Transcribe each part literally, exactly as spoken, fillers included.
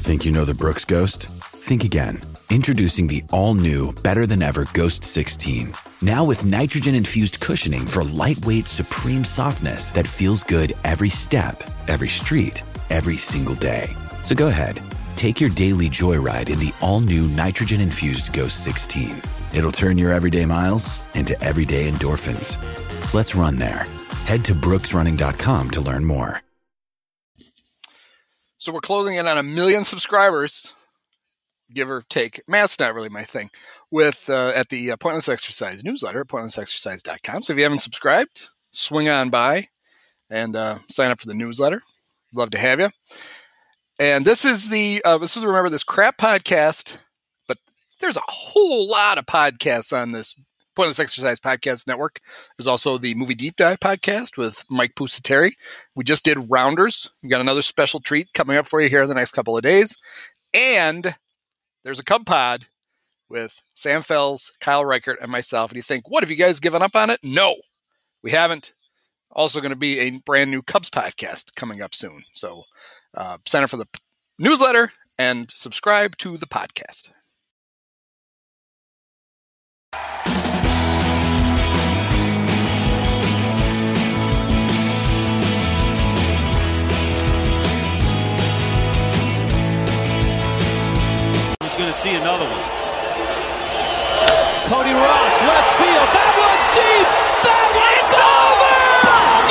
Think you know the Brooks Ghost? Think again. Introducing the all-new, better-than-ever Ghost sixteen. Now with nitrogen-infused cushioning for lightweight, supreme softness that feels good every step, every street, every single day. So go ahead, take your daily joyride in the all-new nitrogen-infused Ghost sixteen. It'll turn your everyday miles into everyday endorphins. Let's run there. Head to brooks running dot com to learn more. So we're closing in on a million subscribers, give or take. Math's not really my thing. With uh, at the uh, Pointless Exercise newsletter, pointless exercise dot com. So if you haven't subscribed, swing on by and uh, sign up for the newsletter. Love to have you. And this is the uh, this is remember this crap podcast, but there's a whole lot of podcasts on this Pointless Exercise Podcast Network. There's also the Movie Deep Dive podcast with Mike Pusateri. We just did Rounders. We've got another special treat coming up for you here in the next couple of days. And there's a Cub Pod with Sam Fells, Kyle Reichert, and myself. And you think, what, have you guys given up on it? No, we haven't. Also going to be a brand new Cubs podcast coming up soon. So uh, sign up for the p- newsletter and subscribe to the podcast. Going to see another one. Cody Ross, left field. That one's deep. That one's it's over. Ball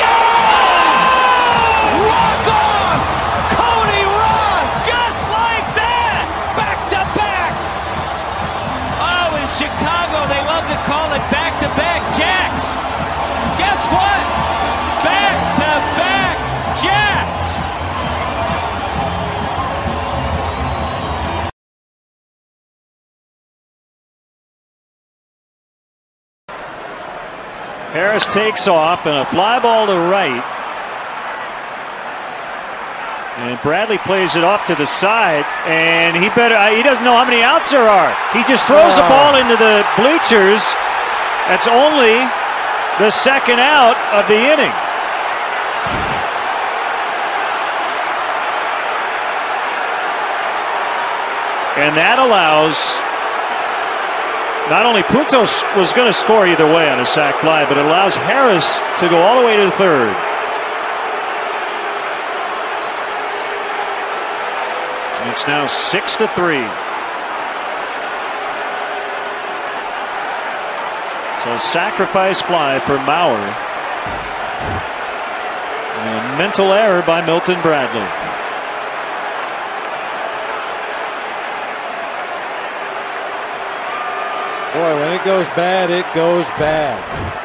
game. Walk off. Cody Ross, just like that. Back to back. Oh, in Chicago, they love to call it back to back jacks. Guess what? Back to back jacks. Harris takes off and a fly ball to right. And Bradley plays it off to the side, and he better he doesn't know how many outs there are. He just throws oh. the ball into the bleachers. That's only the second out of the inning. And that allows, not only Puntos was going to score either way on a sac fly, but it allows Harris to go all the way to the third. And it's now six to three. So a sacrifice fly for Mauer. And a mental error by Milton Bradley. Boy, when it goes bad, it goes bad.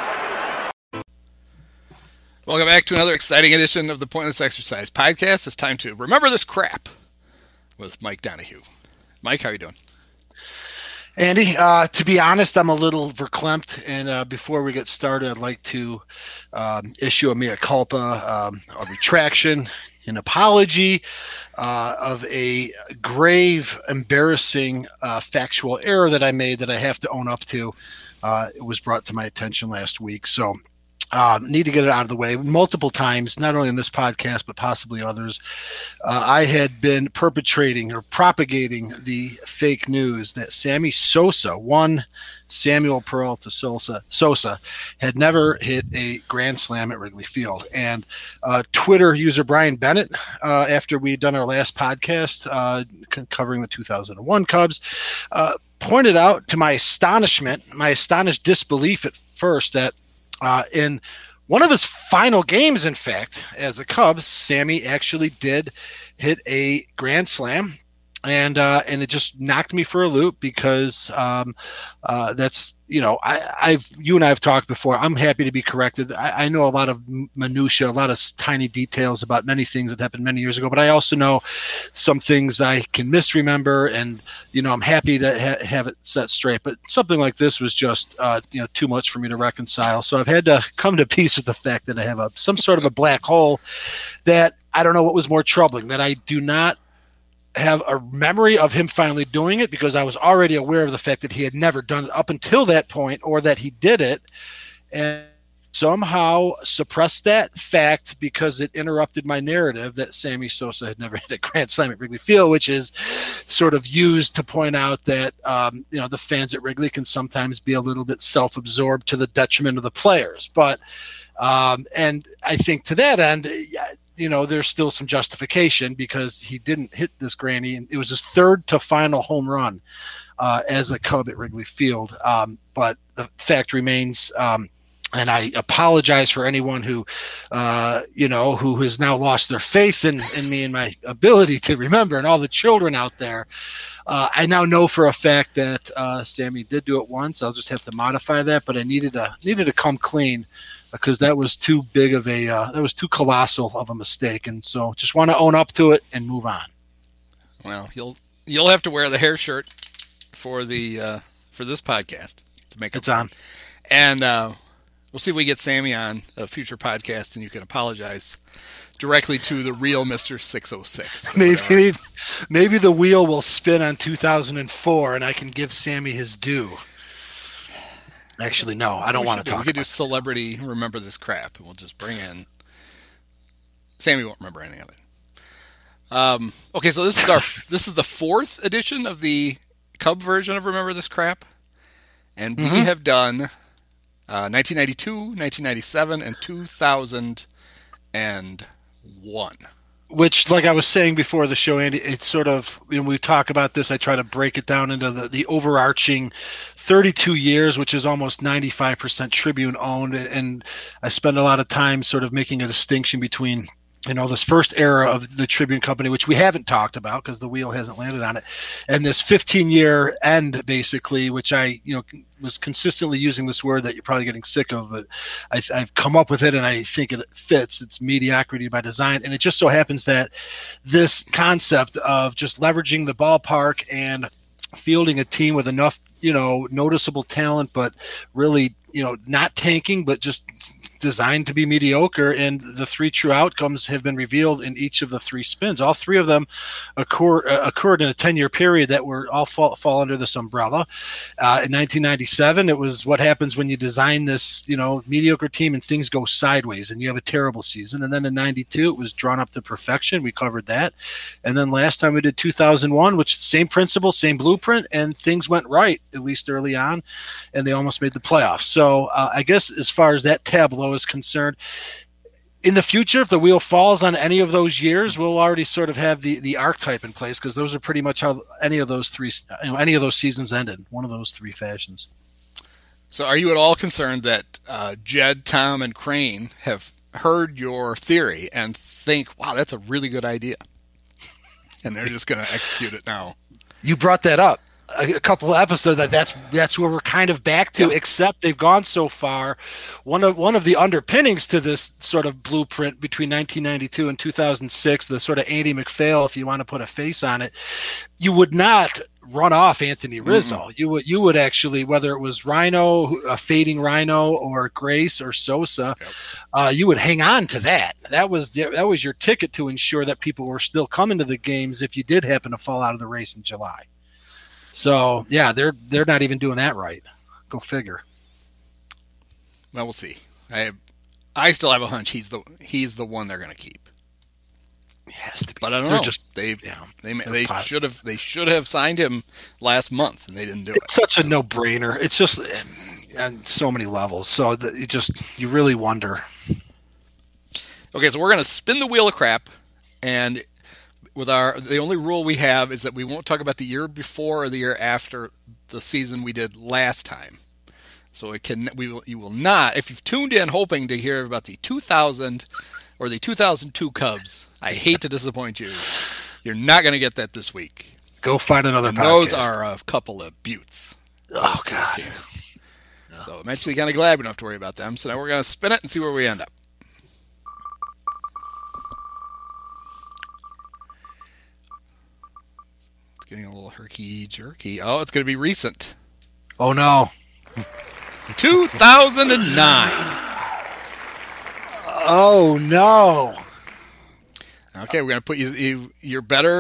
Welcome back to another exciting edition of the Pointless Exercise Podcast. It's time to remember this crap with Mike Donahue. Mike, how are you doing? Andy, uh, to be honest, I'm a little verklempt, and uh, before we get started, I'd like to um, issue a mea culpa, um, a retraction, an apology uh, of a grave, embarrassing uh, factual error that I made that I have to own up to. Uh, it was brought to my attention last week, so uh, need to get it out of the way. Multiple times, not only in this podcast, but possibly others, uh, I had been perpetrating or propagating the fake news that Sammy Sosa, one Samuel Peralta Sosa, Sosa had never hit a grand slam at Wrigley Field. And uh, Twitter user Brian Bennett, uh, after we had done our last podcast uh, c- covering the two thousand one Cubs, uh, pointed out to my astonishment, my astonished disbelief at first, that uh, in one of his final games, in fact, as a Cub, Sammy actually did hit a grand slam. And uh, and it just knocked me for a loop because um, uh, that's, you know, I, I've you and I have talked before. I'm happy to be corrected. I, I know a lot of minutia, a lot of tiny details about many things that happened many years ago, but I also know some things I can misremember, and you know, I'm happy to ha- have it set straight. But something like this was just uh, you know, too much for me to reconcile. So I've had to come to peace with the fact that I have a some sort of a black hole that I don't know what was more troubling, that I do not have a memory of him finally doing it, because I was already aware of the fact that he had never done it up until that point, or that he did it. And somehow suppressed that fact because it interrupted my narrative that Sammy Sosa had never hit a grand slam at Wrigley Field, which is sort of used to point out that um, you know the fans at Wrigley can sometimes be a little bit self-absorbed to the detriment of the players. But um, and I think to that end, you know, there's still some justification because he didn't hit this granny, and it was his third to final home run uh, as a Cub at Wrigley Field. Um, but the fact remains. Um, And I apologize for anyone who, uh, you know, who has now lost their faith in, in me and my ability to remember, and all the children out there. Uh, I now know for a fact that uh, Sammy did do it once. I'll just have to modify that, but I needed to needed to come clean because that was too big of a uh, that was too colossal of a mistake, and so just want to own up to it and move on. Well, you'll you'll have to wear the hair shirt for the uh, for this podcast to make it. It's on, and. Uh, We'll see if we get Sammy on a future podcast, and you can apologize directly to the real Mister six oh six. Maybe, maybe, maybe the wheel will spin on two thousand four, and I can give Sammy his due. Actually, no, I don't want to talk. We could do celebrity remember this crap, and we'll just bring in. Sammy won't remember anything of it. Um, okay, so this is our this is the fourth edition of the Cub version of Remember This Crap, and we mm-hmm. have done. Uh, nineteen ninety-two, nineteen ninety-seven, and two thousand one. Which, like I was saying before the show, Andy, it's sort of, when we talk about this, I try to break it down into the, the overarching thirty-two years, which is almost ninety-five percent Tribune owned. And I spend a lot of time sort of making a distinction between, you know, this first era of the Tribune Company, which we haven't talked about because the wheel hasn't landed on it, and this fifteen-year end, basically, which I, you know, was consistently using this word that you're probably getting sick of, but I, I've come up with it, and I think it fits. It's mediocrity by design, and it just so happens that this concept of just leveraging the ballpark and fielding a team with enough, you know, noticeable talent, but really, you know, not tanking, but just designed to be mediocre, and the three true outcomes have been revealed in each of the three spins. All three of them occur, uh, occurred in a ten-year period that were all fall, fall under this umbrella. Uh, in nineteen ninety-seven, it was what happens when you design this, you know, mediocre team and things go sideways and you have a terrible season. And then in ninety-two, it was drawn up to perfection. We covered that. And then last time we did two thousand one, which same principle, same blueprint, and things went right, at least early on, and they almost made the playoffs. So uh, I guess as far as that tableau is concerned, in the future, if the wheel falls on any of those years, we'll already sort of have the, the archetype in place, because those are pretty much how any of those three, you know, any of those seasons ended, one of those three fashions. So are you at all concerned that uh, Jed, Tom, and Crane have heard your theory and think, wow, that's a really good idea, and they're just going to execute it now? You brought that up a couple of episodes, that that's that's where we're kind of back to, yeah. Except they've gone so far. One of one of the underpinnings to this sort of blueprint between nineteen ninety-two and two thousand six, the sort of Andy MacPhail, if you want to put a face on it, you would not run off Anthony Rizzo. Mm-hmm. You would you would actually, whether it was Rhino, a fading Rhino, or Grace or Sosa, yep. uh, you would hang on to that. That was the, that was your ticket to ensure that people were still coming to the games if you did happen to fall out of the race in July. So yeah, they're they're not even doing that right. Go figure. Well, we'll see. I I still have a hunch he's the he's the one they're going to keep. He has to be. But I don't they're know. Just, they yeah, they they should have they should have signed him last month, and they didn't do it's it. It's such a no-brainer. It's just on so many levels. So that you just you really wonder. Okay, so we're going to spin the wheel of crap, and with our the only rule we have is that we won't talk about the year before or the year after the season we did last time. So it can we will you will not, if you've tuned in hoping to hear about the two thousand or the two thousand two Cubs, I hate to disappoint you. You're not going to get that this week. Go find another and podcast. Those are a couple of buttes. Oh God. No. So I'm actually kind of glad we don't have to worry about them. So now we're going to spin it and see where we end up. Getting a little herky-jerky. Oh, it's going to be recent. Oh, no. two thousand nine. Oh, no. Okay, we're going to put you, you... You're better...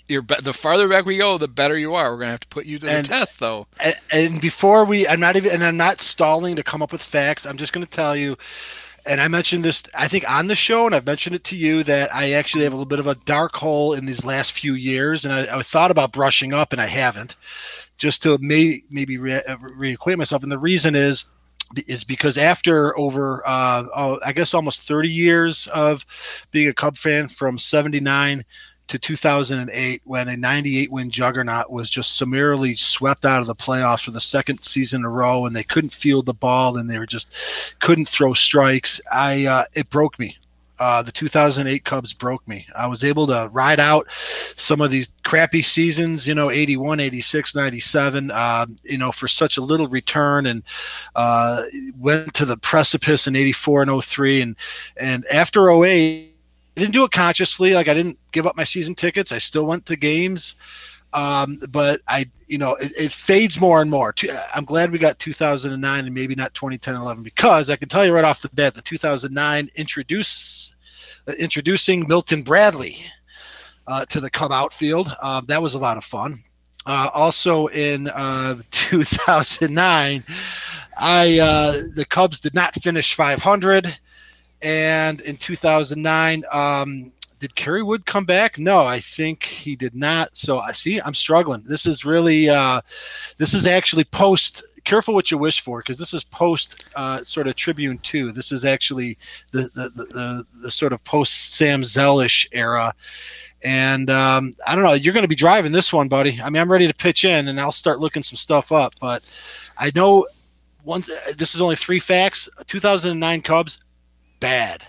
You're be- the farther back we go, the better you are. We're going to have to put you to And- the test, though. And, and before we, I'm not even, and I'm not stalling to come up with facts. I'm just going to tell you, and I mentioned this, I think, on the show, and I've mentioned it to you, that I actually have a little bit of a dark hole in these last few years, and I, I thought about brushing up, and I haven't, just to may, maybe re- reacquaint myself. And the reason is, is because after over, uh, oh, I guess almost thirty years of being a Cub fan, from seventy-nine to two thousand eight, when a ninety-eight win juggernaut was just summarily swept out of the playoffs for the second season in a row, and they couldn't field the ball, and they were just couldn't throw strikes. I uh, it broke me. Uh, the two thousand eight Cubs broke me. I was able to ride out some of these crappy seasons, you know, eighty-one, eighty-six, ninety-seven, um, you know, for such a little return, and uh, went to the precipice in eighty-four and oh three, and and after oh eight. I didn't do it consciously. Like, I didn't give up my season tickets. I still went to games. Um, but I, you know, it, it fades more and more. I'm glad we got two thousand nine and maybe not twenty ten, eleven, because I can tell you right off the bat, the two thousand nine introduce, uh, introducing Milton Bradley uh, to the Cub outfield. Uh, that was a lot of fun. Uh, also in uh, two thousand nine, I uh, the Cubs did not finish five hundred. And in two thousand nine, um, did Kerry Wood come back? No, I think he did not. So I see, I'm struggling. This is really, uh, this is actually post. Careful what you wish for, because this is post uh, sort of Tribune two. This is actually the the the, the, the sort of post Sam Zellish era. And um, I don't know. You're going to be driving this one, buddy. I mean, I'm ready to pitch in, and I'll start looking some stuff up. But I know one. This is only three facts. two thousand nine Cubs. Bad.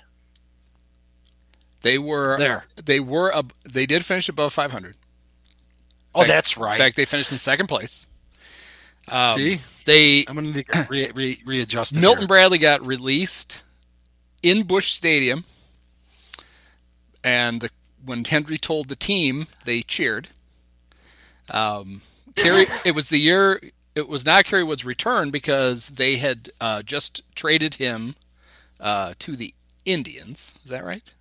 They were there. They were. Uh, they did finish above five hundred. Oh, fact, that's right. In fact, they finished in second place. Um, See, they. I'm going to re, re, readjust. Milton here. Bradley got released in Busch Stadium, and the, when Henry told the team, they cheered. Um, Kerry, it was the year. It was not Kerry Wood's return, because they had uh, just traded him. Uh, to the Indians, is that right?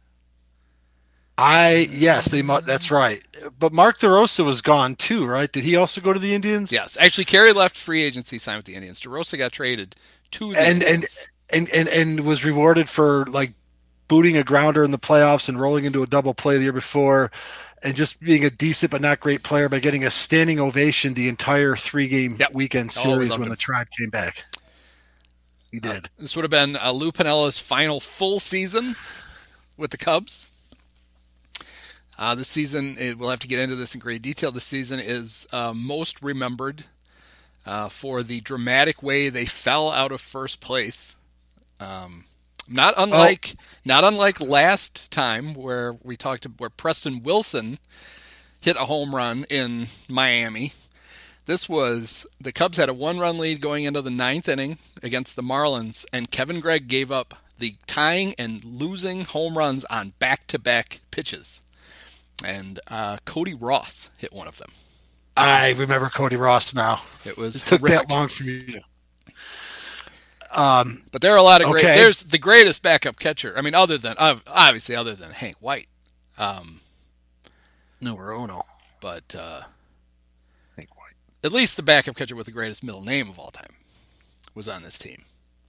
I yes, they. That's right. But Mark DeRosa was gone too, right? Did he also go to the Indians? Yes, actually, Kerry left free agency, signed with the Indians. DeRosa got traded to the and, Indians, and and and and was rewarded for like booting a grounder in the playoffs and rolling into a double play the year before, and just being a decent but not great player by getting a standing ovation the entire three game yep. weekend Oh, series when him. the Tribe came back. He did. Uh, this would have been uh, Lou Piniella's final full season with the Cubs. Uh, this season, it, we'll have to get into this in great detail. This season is uh, most remembered uh, for the dramatic way they fell out of first place. Um, not unlike, oh. not unlike last time where we talked where Preston Wilson hit a home run in Miami. This was, the Cubs had a one-run lead going into the ninth inning against the Marlins, and Kevin Gregg gave up the tying and losing home runs on back-to-back pitches. And uh, Cody Ross hit one of them. I remember Cody Ross now. It was It took horrific. that long for me to... Um, but there are a lot of great... okay. There's the greatest backup catcher. I mean, other than... Obviously, other than Hank White. Um, Numero uno. But... Uh, Hank White. At least the backup catcher with the greatest middle name of all time was on this team.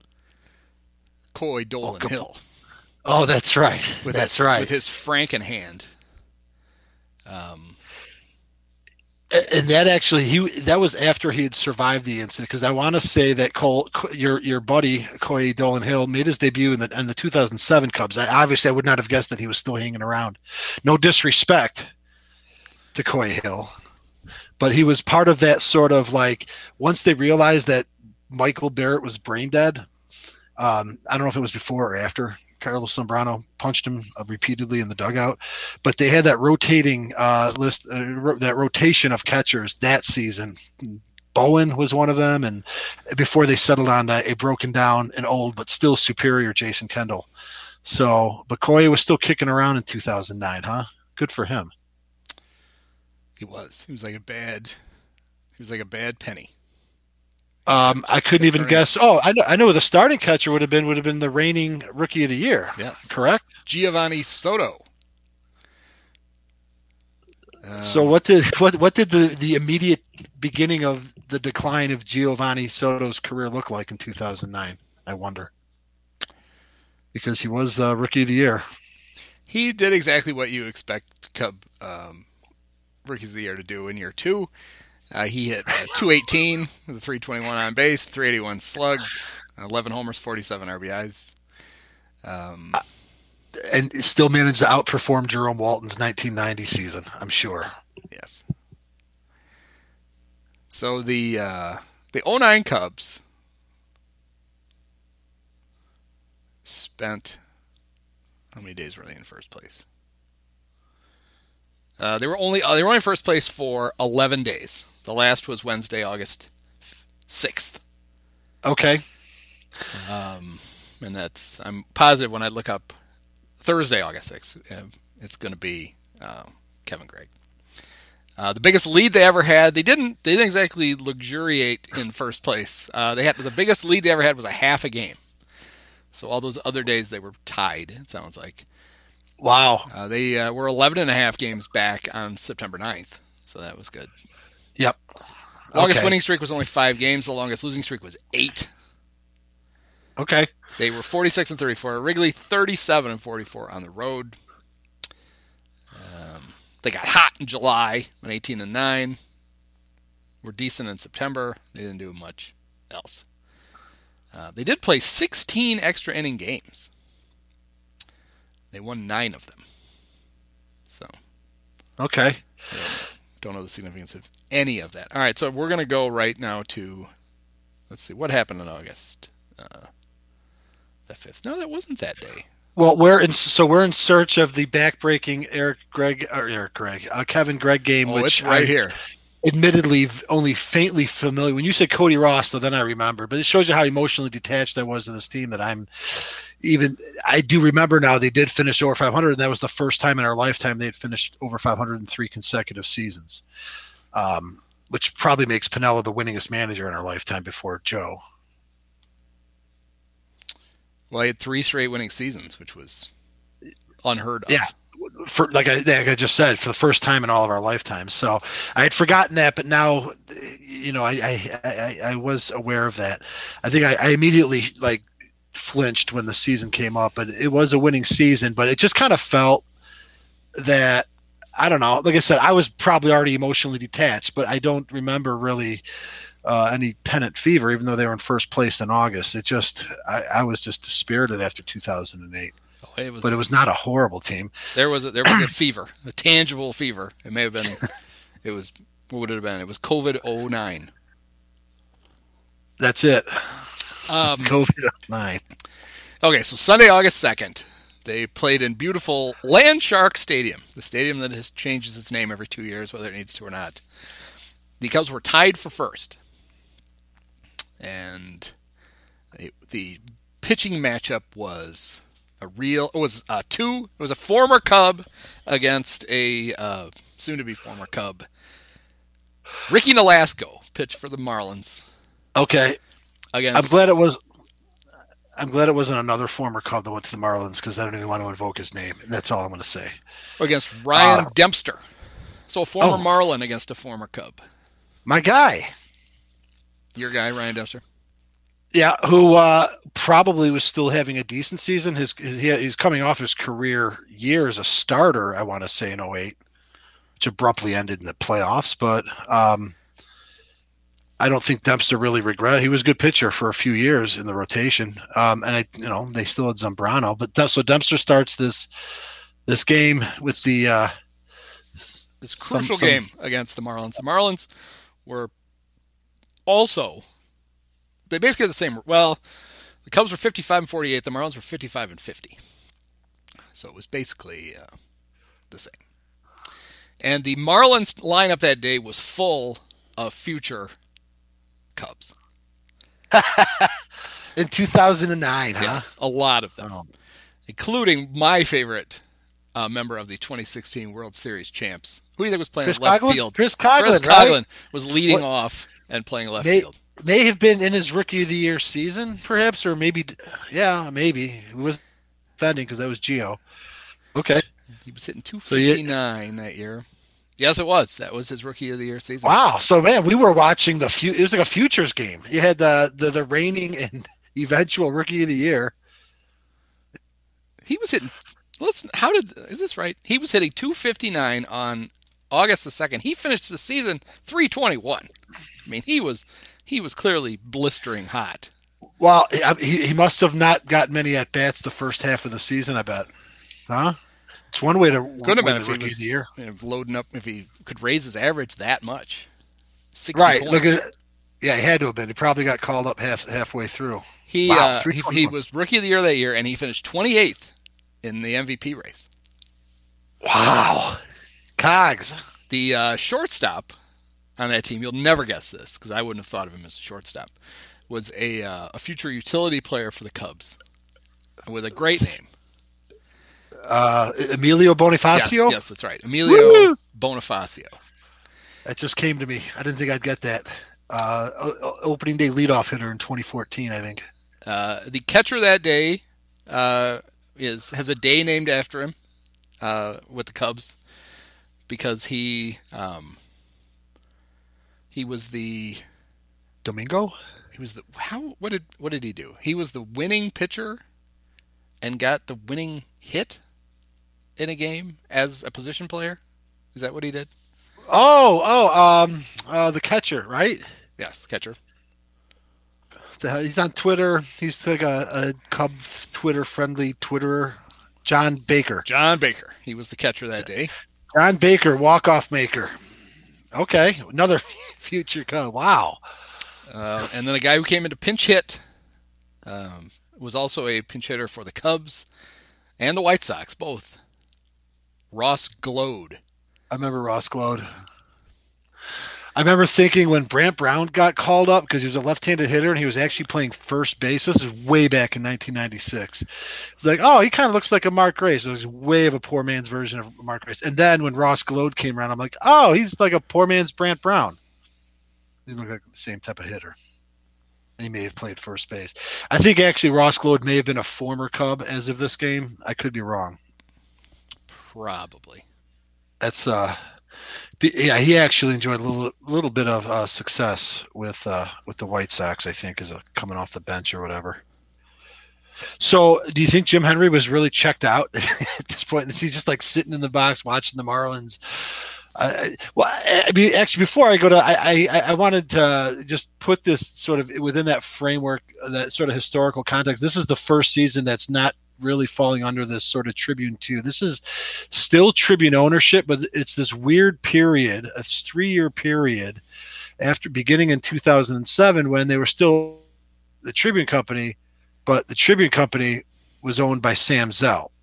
Coy Dolan oh, Hill. Oh, that's right. With that's his, right. With his Frankenhand. Um, and that actually, he that was after he had survived the incident, because I want to say that Cole, your your buddy Coy Dolan Hill, made his debut in the in the two thousand seven Cubs. I, obviously, I would not have guessed that he was still hanging around. No disrespect to Coy Hill, but he was part of that sort of like, once they realized that Michael Barrett was brain dead. Um, I don't know if it was before or after Carlos Zambrano punched him uh, repeatedly in the dugout, but they had that rotating uh, list, uh, ro- that rotation of catchers that season. Bowen was one of them, and before they settled on a, a broken down and old but still superior Jason Kendall. So, but Coy was still kicking around in two thousand nine, huh? Good for him. He was. He was like a bad. He was like a bad penny. Um, I couldn't even guess. Oh, I know. I know who the starting catcher would have been. Would have been the reigning Rookie of the Year. Yes, correct. Giovanni Soto. Um, So what did what what did the, the immediate beginning of the decline of Giovanni Soto's career look like in two thousand nine? I wonder. Because he was uh, Rookie of the Year. He did exactly what you expect Cub um, Rookies of the Year to do in year two. Uh, he hit uh, two eighteen with a three twenty-one on base, three eighty-one slug, eleven homers, forty-seven R B Is. Um, and still managed to outperform Jerome Walton's nineteen ninety season, I'm sure. Yes. So the uh, the oh nine Cubs spent, how many days were they in first place? Uh, they were only uh, they were only in first place for eleven days. The last was Wednesday, August sixth. Okay. Um, and that's, I'm positive when I look up Thursday, August sixth, uh, it's going to be uh, Kevin Gregg. Uh, the biggest lead they ever had, they didn't they didn't exactly luxuriate in first place. Uh, they had the biggest lead they ever had was a half a game. So all those other days they were tied, it sounds like. Wow. Uh, they uh, were eleven and a half games back on September ninth, so that was good. Yep. Longest Okay. winning streak was only five games. The longest losing streak was eight. Okay. They were forty-six and thirty-four at Wrigley, thirty-seven and forty-four on the road. Um, they got hot in July, went eighteen and nine. Were decent in September. They didn't do much else. Uh, they did play sixteen extra inning games. They won nine of them. So, Okay. don't know the significance of any of that. All right, so we're going to go right now to, let's see, what happened in August uh, the fifth? No, that wasn't that day. Well, we're in, so we're in search of the backbreaking Eric Gregg or Eric Gregg, uh, Kevin Gregg game, Oh, which it's right I, here. admittedly only faintly familiar. When you said Cody Ross, though, then I remember. But it shows you how emotionally detached I was to this team that I'm even. I do remember now they did finish over five hundred, and that was the first time in our lifetime they had finished over five hundred in three consecutive seasons, um, which probably makes Piniella the winningest manager in our lifetime before Joe. Well, he had three straight winning seasons, which was unheard of. Yeah. For like I, like I just said, for the first time in all of our lifetimes. So I had forgotten that, but now, you know, I I, I, I was aware of that. I think I, I immediately like flinched when the season came up, but it was a winning season. But it just kind of felt that, I don't know. Like I said, I was probably already emotionally detached, but I don't remember really uh, any pennant fever, even though they were in first place in August. It just I, I was just dispirited after two thousand eight. Oh, it was, But it was not a horrible team. There was a, there was a fever, a tangible fever. It may have been. It was. What would it have been? It was COVID oh nine. That's it. Um, COVID nine. Okay, so Sunday, August second, they played in beautiful Landshark Stadium, the stadium that has changes its name every two years, whether it needs to or not. The Cubs were tied for first, and it, the pitching matchup was a real. It was uh, two. It was a former Cub against a uh, soon-to-be former Cub. Ricky Nolasco pitched for the Marlins. Okay. Against, I'm glad it was. I'm glad it wasn't another former Cub that went to the Marlins because I don't even want to invoke his name. And that's all I'm going to say. Against Ryan Uh, Dempster. So a former oh. Marlin against a former Cub. My guy. Your guy, Ryan Dempster. Yeah, who uh, probably was still having a decent season. His, his he, he's coming off his career year as a starter, I want to say, in oh eight, which abruptly ended in the playoffs. But um, I don't think Dempster really regret. He was a good pitcher for a few years in the rotation, um, and I, you know, they still had Zambrano. But De- so Dempster starts this this game with the uh, This crucial some- game against the Marlins. The Marlins were also, they basically had the same. Well, the Cubs were fifty-five and forty-eight. The Marlins were fifty-five and fifty. So it was basically uh, the same. And the Marlins lineup that day was full of future Cubs. in two thousand nine, huh? Yes, a lot of them, Oh. including my favorite uh, member of the twenty sixteen World Series champs. Who do you think was playing Chris left Coughlin? field? Chris Coughlin, Chris right? Coughlin was leading What- off and playing left May, field. may have been in his Rookie of the Year season, perhaps, or maybe, yeah, maybe. He was defending because that was Gio. Okay. He was hitting two So you- fifty-nine that year. Yes, it was. That was his Rookie of the Year season. Wow. So, man, we were watching the few. It was like a futures game. You had the, the, the reigning and eventual Rookie of the Year. He was hitting. Listen, how did is this right? He was hitting two fifty-nine on August the second. He finished the season three twenty-one. I mean, he was he was clearly blistering hot. Well, he he must have not got many at bats the first half of the season. I bet. Huh? It's one way to could have win been if the he Rookie was of the Year. You know, loading up if he could raise his average that much. sixty Right. points. Look at. Yeah, he had to have been. He probably got called up half halfway through. He wow, uh, he, he was Rookie of the Year that year, and he finished twenty-eighth in the M V P race. Wow. Cogs. The uh, shortstop on that team, you'll never guess this because I wouldn't have thought of him as a shortstop, was a uh, a future utility player for the Cubs with a great name. Uh, Emilio Bonifacio? Yes, yes, that's right. Emilio Woo-hoo! Bonifacio. That just came to me. I didn't think I'd get that. Uh, opening day leadoff hitter in twenty fourteen, I think. Uh, the catcher that day uh, is has a day named after him uh, with the Cubs because he um, he was the Domingo. He was the how what did what did he do? He was the winning pitcher and got the winning hit in a game as a position player. Is that what he did? Oh, oh, um, uh, the catcher, right? Yes, catcher. He's on Twitter. He's like a, a Cub Twitter friendly Twitterer. John Baker. John Baker. He was the catcher that day. John Baker, walk-off maker. Okay, another future Cub. Wow. Uh, and then a guy who came into pinch hit um, was also a pinch hitter for the Cubs and the White Sox, both. Ross Glode. I remember Ross Glode. I remember thinking when Brant Brown got called up because he was a left-handed hitter and he was actually playing first base. This is way back in nineteen ninety-six. It's like, oh, he kind of looks like a Mark Grace. It was way of a poor man's version of Mark Grace. And then when Ross Glode came around, I'm like, oh, he's like a poor man's Brant Brown. He looked like the same type of hitter. And he may have played first base. I think actually Ross Glode may have been a former Cub as of this game. I could be wrong. Probably. That's uh, yeah. He actually enjoyed a little little bit of uh, success with uh, with the White Sox. I think as a coming off the bench or whatever. So, do you think Jim Henry was really checked out at this point? He's just like sitting in the box watching the Marlins. Uh, well, I mean, actually, before I go to, I, I I wanted to just put this sort of within that framework, that sort of historical context. This is the first season that's not really falling under this sort of Tribune two. This is still Tribune ownership, but it's this weird period, a three-year period after beginning in two thousand seven when they were still the Tribune Company, but the Tribune Company was owned by Sam Zell.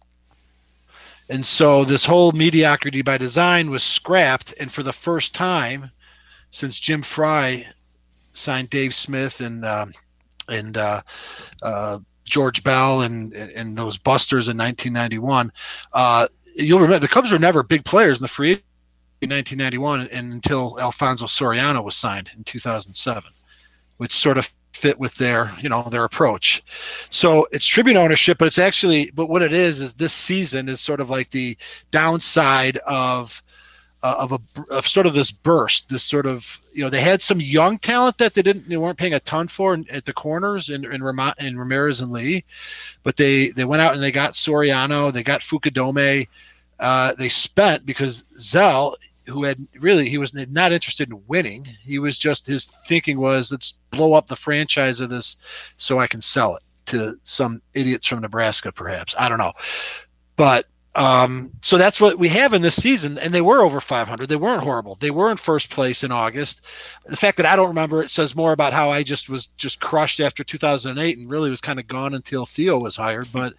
And so this whole mediocrity by design was scrapped, and for the first time since Jim Fry signed Dave Smith and um, and uh, uh, George Bell and and those busters in nineteen ninety-one. Uh, you'll remember the Cubs were never big players in the free in nineteen ninety-one and until Alfonso Soriano was signed in two thousand seven, which sort of fit with their, you know, their approach. So it's Tribune ownership, but it's actually, but what it is is this season is sort of like the downside of uh, of a of sort of this burst, this sort of, you know, they had some young talent that they didn't, they weren't paying a ton for in, at the corners in in, Ram- in Ramirez and Lee, but they they went out and they got Soriano, they got Fukudome, uh, they spent because Zell, who had really, he was not interested in winning. He was just, his thinking was, let's blow up the franchise of this so I can sell it to some idiots from Nebraska, perhaps. I don't know. But um, so that's what we have in this season. And they were over five hundred. They weren't horrible. They were in first place in August. The fact that I don't remember it says more about how I just was just crushed after two thousand eight and really was kind of gone until Theo was hired. But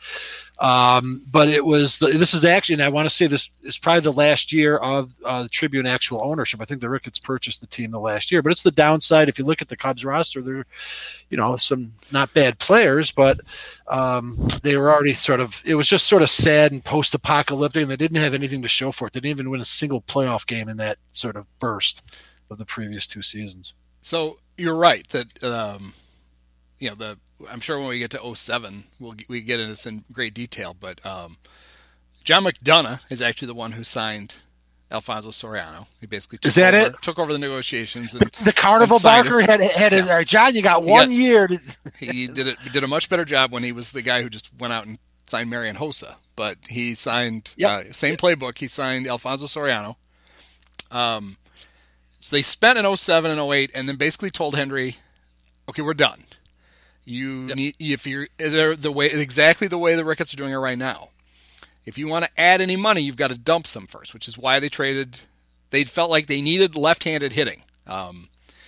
Um, but it was, this is actually, and I want to say this is probably the last year of uh, the Tribune actual ownership. I think the Ricketts purchased the team the last year, but it's the downside. If you look at the Cubs roster, they're, you know, some not bad players, but um, they were already sort of, it was just sort of sad and post-apocalyptic, and they didn't have anything to show for it. They didn't even win a single playoff game in that sort of burst of the previous two seasons. So you're right that, um, you know, the, I'm sure when we get to oh seven, we'll we get into this in great detail. But um, John McDonough is actually the one who signed Alfonso Soriano. He basically took Is that over, it? took over the negotiations. And, The Carnival and signed Barker it. had had his. Yeah. All right, John, you got He one got- year. To, He did it. Did a much better job when he was the guy who just went out and signed Marian Hossa. But he signed Yep. uh, same playbook. He signed Alfonso Soriano. Um, so they spent in oh seven and oh eight, and then basically told Hendry, "Okay, we're done. You Yep. need if you're they're the way exactly the way the Ricketts are doing it right now. If you want to add any money, you've got to dump some first, which is why they traded. They felt like they needed left-handed hitting. Um,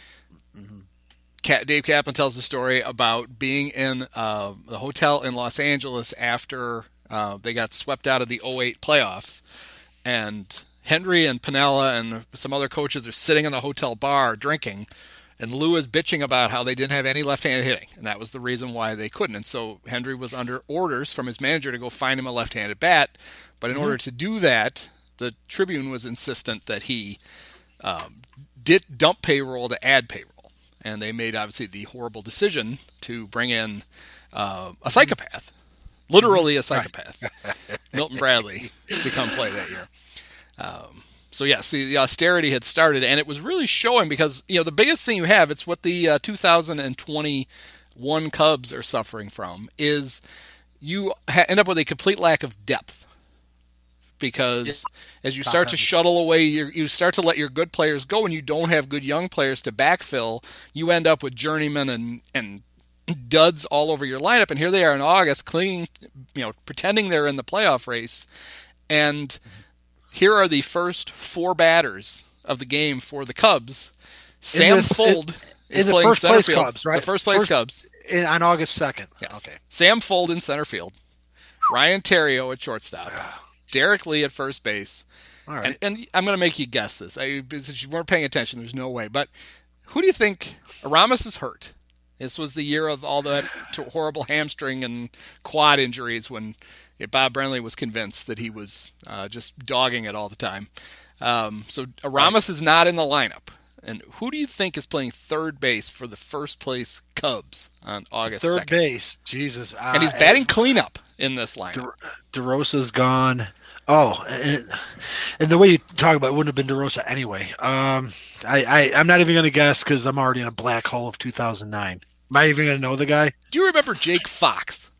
Cat, Dave Kaplan tells the story about being in uh, the hotel in Los Angeles after uh, they got swept out of the oh eight playoffs, and Hendry and Piniella and some other coaches are sitting in the hotel bar drinking, and Lou is bitching about how they didn't have any left-handed hitting, and that was the reason why they couldn't. And so Hendry was under orders from his manager to go find him a left-handed bat, but in mm-hmm. order to do that, the Tribune was insistent that he um, did dump payroll to add payroll. And they made, obviously, the horrible decision to bring in uh, a psychopath, literally a psychopath, Milton Bradley, to come play that year. Um, so, yeah, see, the austerity had started, and it was really showing because, you know, the biggest thing you have, it's what the uh, two thousand twenty-one Cubs are suffering from, is you ha- end up with a complete lack of depth. Because as you start to shuttle away, your, you start to let your good players go and you don't have good young players to backfill, you end up with journeymen and, and duds all over your lineup. And here they are in August, clinging, you know, pretending they're in the playoff race. And here are the first four batters of the game for the Cubs. Sam this, Fuld in, is in the playing first center place field. Cubs, right? The first place first, Cubs. In, on August second. Yes. Okay. Sam Fuld in center field. Ryan Theriot at shortstop. Derek Lee at first base. All right. And, and I'm going to make you guess this. I, since you weren't paying attention, there's no way. But who do you think? Aramis is hurt. This was the year of all the horrible hamstring and quad injuries when Bob Brenly was convinced that he was uh, just dogging it all the time. Um, so Aramis is not in the lineup. And who do you think is playing third base for the first place Cubs on August third second? base, Jesus. Uh, and he's batting cleanup in this lineup. De- DeRosa's gone. Oh, and, and the way you talk about it wouldn't have been DeRosa anyway. Um, I, I, I'm not even going to guess because I'm already in a black hole of two thousand nine. Am I even going to know the guy? Do you remember Jake Fox?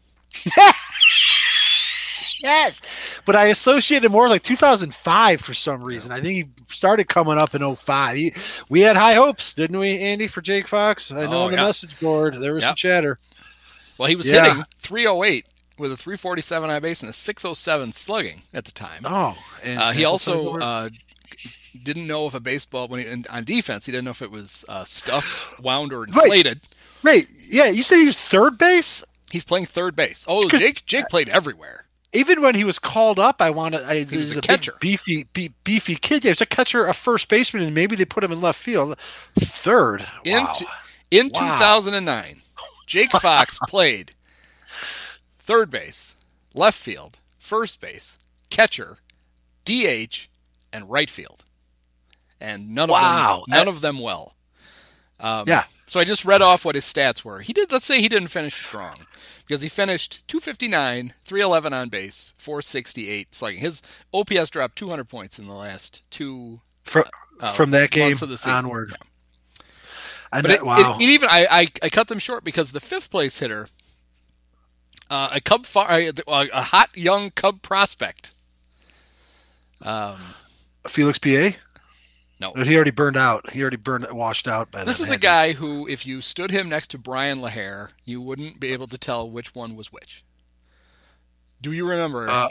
Yes, but I associated more like two thousand five for some reason. I think he started coming up in oh five. He, we had high hopes, didn't we, Andy, for Jake Fox? I know oh, on the yeah. message board there was yep. some chatter. Well, he was yeah. hitting three oh eight with a three forty-seven on base and a six oh seven slugging at the time. Oh, and uh, he also uh, didn't know if a baseball when he, on defense he didn't know if it was uh, stuffed, wound, or inflated. Right. right, yeah. You say he was third base. He's playing third base. Oh, Jake Jake played everywhere. Even when he was called up, I wanted. I, he was a, a catcher, big, beefy, be, beefy kid. Yeah, he was a catcher, a first baseman, and maybe they put him in left field. Third. In wow. t- in wow. two thousand nine, Jake Fox played third base, left field, first base, catcher, D H, and right field, and none of wow. them none that, of them well. Um, yeah. So I just read off what his stats were. He did. Let's say he didn't finish strong. Because he finished two fifty-nine, three eleven on base, four sixty-eight slugging. His O P S dropped two hundred points in the last two from, uh, from that game of the season. onward. Yeah. I but bet, it, wow. it, it even I, I I cut them short because the fifth place hitter, uh, a Cub far, a, a hot young Cub prospect, um, Felix P A. No, he already burned out. He already burned, washed out by this then, is a guy who, if you stood him next to Brian LaHare, you wouldn't be able to tell which one was which. Do you remember uh,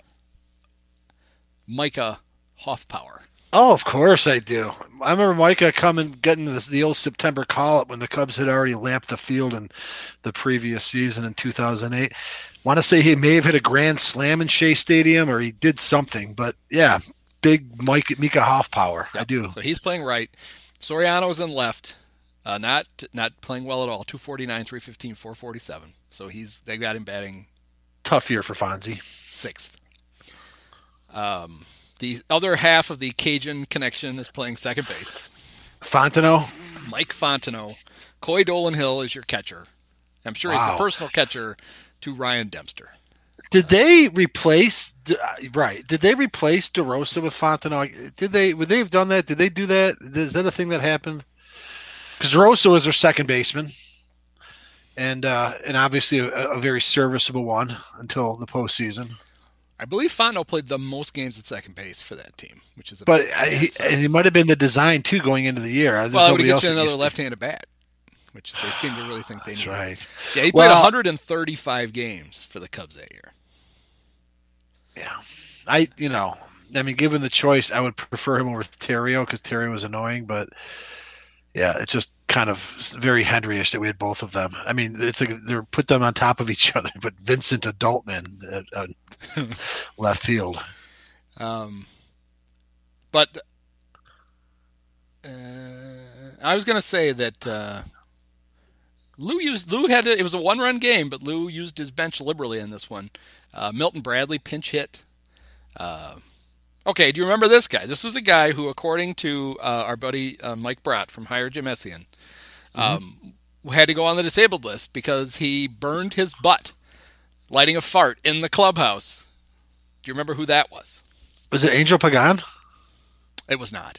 Micah Hoffpower? Oh, of course I do. I remember Micah coming, getting this, the old September call-up when the Cubs had already lapped the field in the previous season in two thousand eight. Want to say he may have hit a grand slam in Shea Stadium, or he did something, but yeah. Big Mike, Mika Hoffpower. Yep. I do. So he's playing right. Soriano's in left. Uh, not not playing well at all. two forty-nine, three fifteen, four forty-seven. So he's they got him batting. Tough year for Fonzie. Sixth. Um, the other half of the Cajun connection is playing second base. Fontenot. Mike Fontenot. Coy Dolan Hill is your catcher. I'm sure wow. he's the personal catcher to Ryan Dempster. Did they replace? Right? Did they replace DeRosa with Fontenot? Did they? Would they have done that? Did they do that? Is that a thing that happened? Because DeRosa was their second baseman, and uh, and obviously a, a very serviceable one until the postseason. I believe Fontenot played the most games at second base for that team, which is. A but I, he, and it might have been the design too going into the year. There's well, I would get you another left-handed bat, which they seem to really think they That's need. Right. Yeah, he played well, one hundred thirty-five games for the Cubs that year. Yeah, I you know I mean, given the choice, I would prefer him over Theriot because Theriot was annoying, but yeah, it's just kind of very Hendry-ish that we had both of them. I mean, it's like they're put them on top of each other, but Vincent Adultman at, at left field. Um, but uh, I was going to say that uh, Lou used Lou had to, it was a one-run game, but Lou used his bench liberally in this one. Uh, Milton Bradley pinch hit. Uh, okay, do you remember this guy? This was a guy who, according to uh, our buddy uh, Mike Brott from Higher Gymnasian, um, mm-hmm. had to go on the disabled list because he burned his butt lighting a fart in the clubhouse. Do you remember who that was? Was it Angel Pagan? It was not.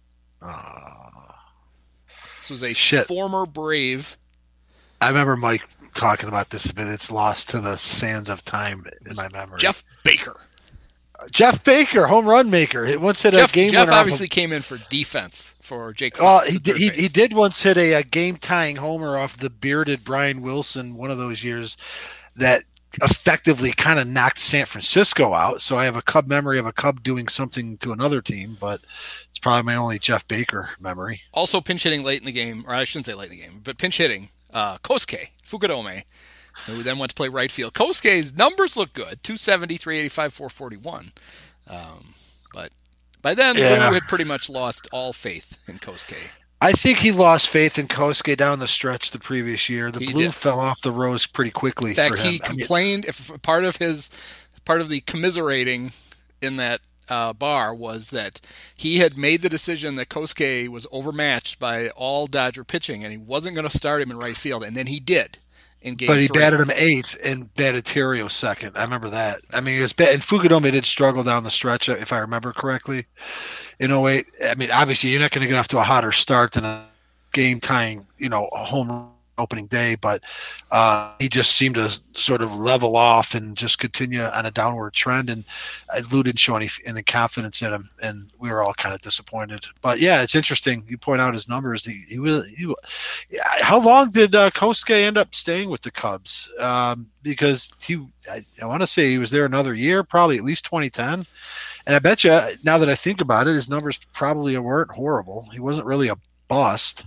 Oh. This was a Shit. former Brave. I remember Mike talking about this, but it's lost to the sands of time in my memory. Jeff Baker. Jeff Baker, home run maker. It once hit Jeff, a game. Jeff obviously of, came in for defense for Jake. Oh, he did. He, he did once hit a, a game-tying homer off the bearded Brian Wilson one of those years that effectively kind of knocked San Francisco out. So I have a Cub memory of a Cub doing something to another team, but it's probably my only Jeff Baker memory. Also pinch hitting late in the game, or I shouldn't say late in the game, but pinch hitting. Uh, Kosuke Fukudome, who then went to play right field. Kosuke's numbers look good, two seventy, three eighty-five, four forty-one. Um, but by then, yeah. Lou had pretty much lost all faith in Kosuke. I think he lost faith in Kosuke down the stretch the previous year. The he blue did. fell off the rose pretty quickly. In fact, for him. he complained. I mean, if part of his, part of the commiserating in that uh, bar was that he had made the decision that Kosuke was overmatched by all Dodger pitching, and he wasn't going to start him in right field, and then he did. In game but he three. batted him eighth and batted Theriot second. I remember that. I mean, it was bad. And Fukudome did struggle down the stretch, if I remember correctly. In oh eight, I mean, obviously, you're not going to get off to a hotter start than a game-tying, you know, home opening day, but uh, he just seemed to sort of level off and just continue on a downward trend. And Lou didn't show any, any confidence in him, and we were all kind of disappointed. But yeah, it's interesting. You point out his numbers. He, he was. He, how long did uh, Kosuke end up staying with the Cubs? Um, because he, I, I want to say he was there another year, probably at least twenty ten. And I bet you, now that I think about it, his numbers probably weren't horrible. He wasn't really a bust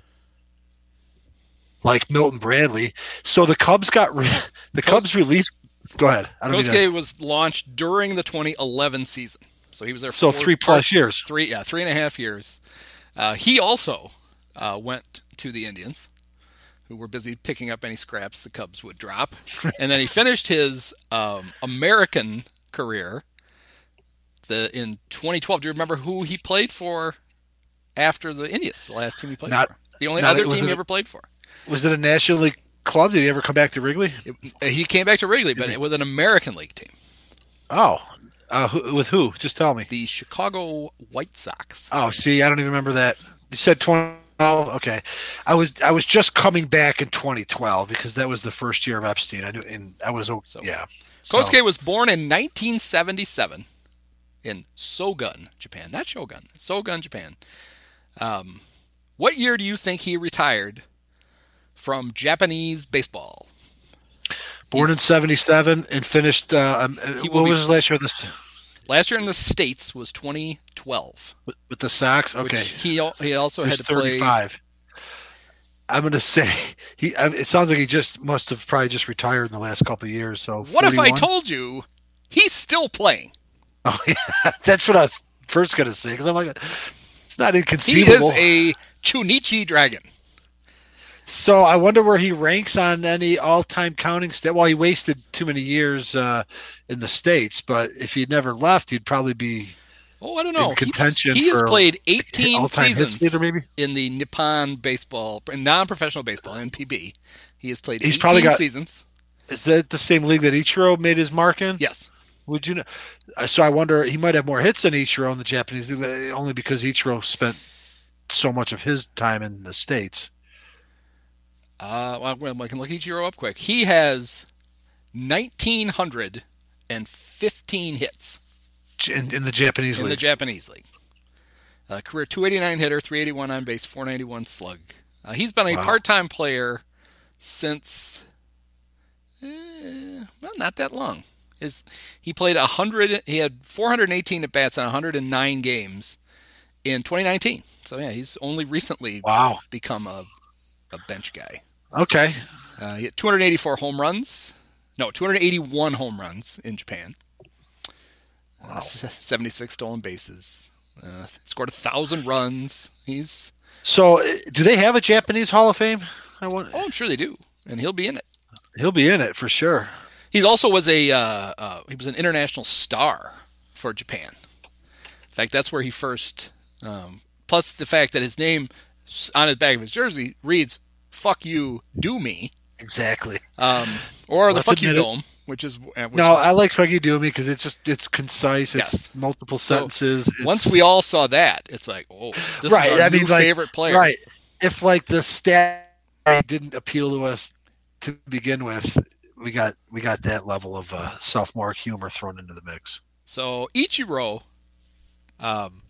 like Milton Bradley. So the Cubs got re- the Kos- Cubs released. Go ahead. I don't Kosuke was launched during the twenty eleven season, so he was there. So for three plus parts, years. Three, yeah, three and a half years. Uh, he also uh, went to the Indians, who were busy picking up any scraps the Cubs would drop, and then he finished his um, American career. The in twenty twelve. Do you remember who he played for after the Indians? The last team he played not, for. The only not, other team it, he ever played for. Was it a National League club? Did he ever come back to Wrigley? It, he came back to Wrigley, but with an American League team. Oh, uh, who, with who? Just tell me. The Chicago White Sox. Oh, see, I don't even remember that. You said twenty twelve. Okay, I was I was just coming back in twenty twelve because that was the first year of Epstein. I knew, and I was so, yeah. Kosuke so. was born in nineteen seventy-seven. In Sogun, Japan. Not Shogun. Sogun, Japan. Um, what year do you think he retired from Japanese baseball? Born He's, in seventy-seven and finished, uh, um, what was his last year? This Last year in the States was twenty twelve. With, with the Sox? Okay. He he also had to thirty-five. Play. I'm going to say, he. it sounds like he just must have probably just retired in the last couple of years. So what forty-one? If I told you he's still playing? Oh, yeah. That's what I was first going to say, because I'm like, it's not inconceivable. He is a Chunichi Dragon. So I wonder where he ranks on any all-time counting stat. Well, he wasted too many years uh, in the States, but if he'd never left, he'd probably be oh, I don't know. in contention He has for played eighteen seasons leader, maybe? in the Nippon baseball, non-professional baseball, N P B. He has played He's eighteen probably got, seasons. Is that the same league that Ichiro made his mark in? Yes. Would you know? So I wonder, he might have more hits than Ichiro in the Japanese league, only because Ichiro spent so much of his time in the States. Uh, well, I can look Ichiro up quick. He has one thousand nine hundred fifteen hits in, in the Japanese in league. the Japanese league. Uh, career two eighty-nine hitter, three eighty-one on base, four ninety-one slug. Uh, he's been a Wow. part-time player since, eh, well, not that long. His, he played one hundred. He had four hundred eighteen at bats on one hundred nine games in twenty nineteen. So yeah, he's only recently Wow. become a a bench guy. Okay. Uh, he had two hundred eighty-four home runs. No, two hundred eighty-one home runs in Japan. Wow. Uh, seventy-six stolen bases. Uh, scored a thousand runs. He's So, uh, do they have a Japanese Hall of Fame? I want. oh, I'm sure they do, and he'll be in it. He'll be in it for sure. He also was a uh, uh, he was an international star for Japan. In fact, that's where he first. Um, plus the fact that his name on the back of his jersey reads "Fuck you, do me," Exactly. um, or the Let's "Fuck you, admit it. dome," which is uh, which No, I like Fuck You Do Me because it's just it's concise. It's Yes. multiple So, sentences. It's, once we all saw that, it's like, oh, this right, is our I new mean, like, favorite player. right. If like the stat didn't appeal to us to begin with, we got we got that level of uh, sophomore humor thrown into the mix. So Ichiro, um,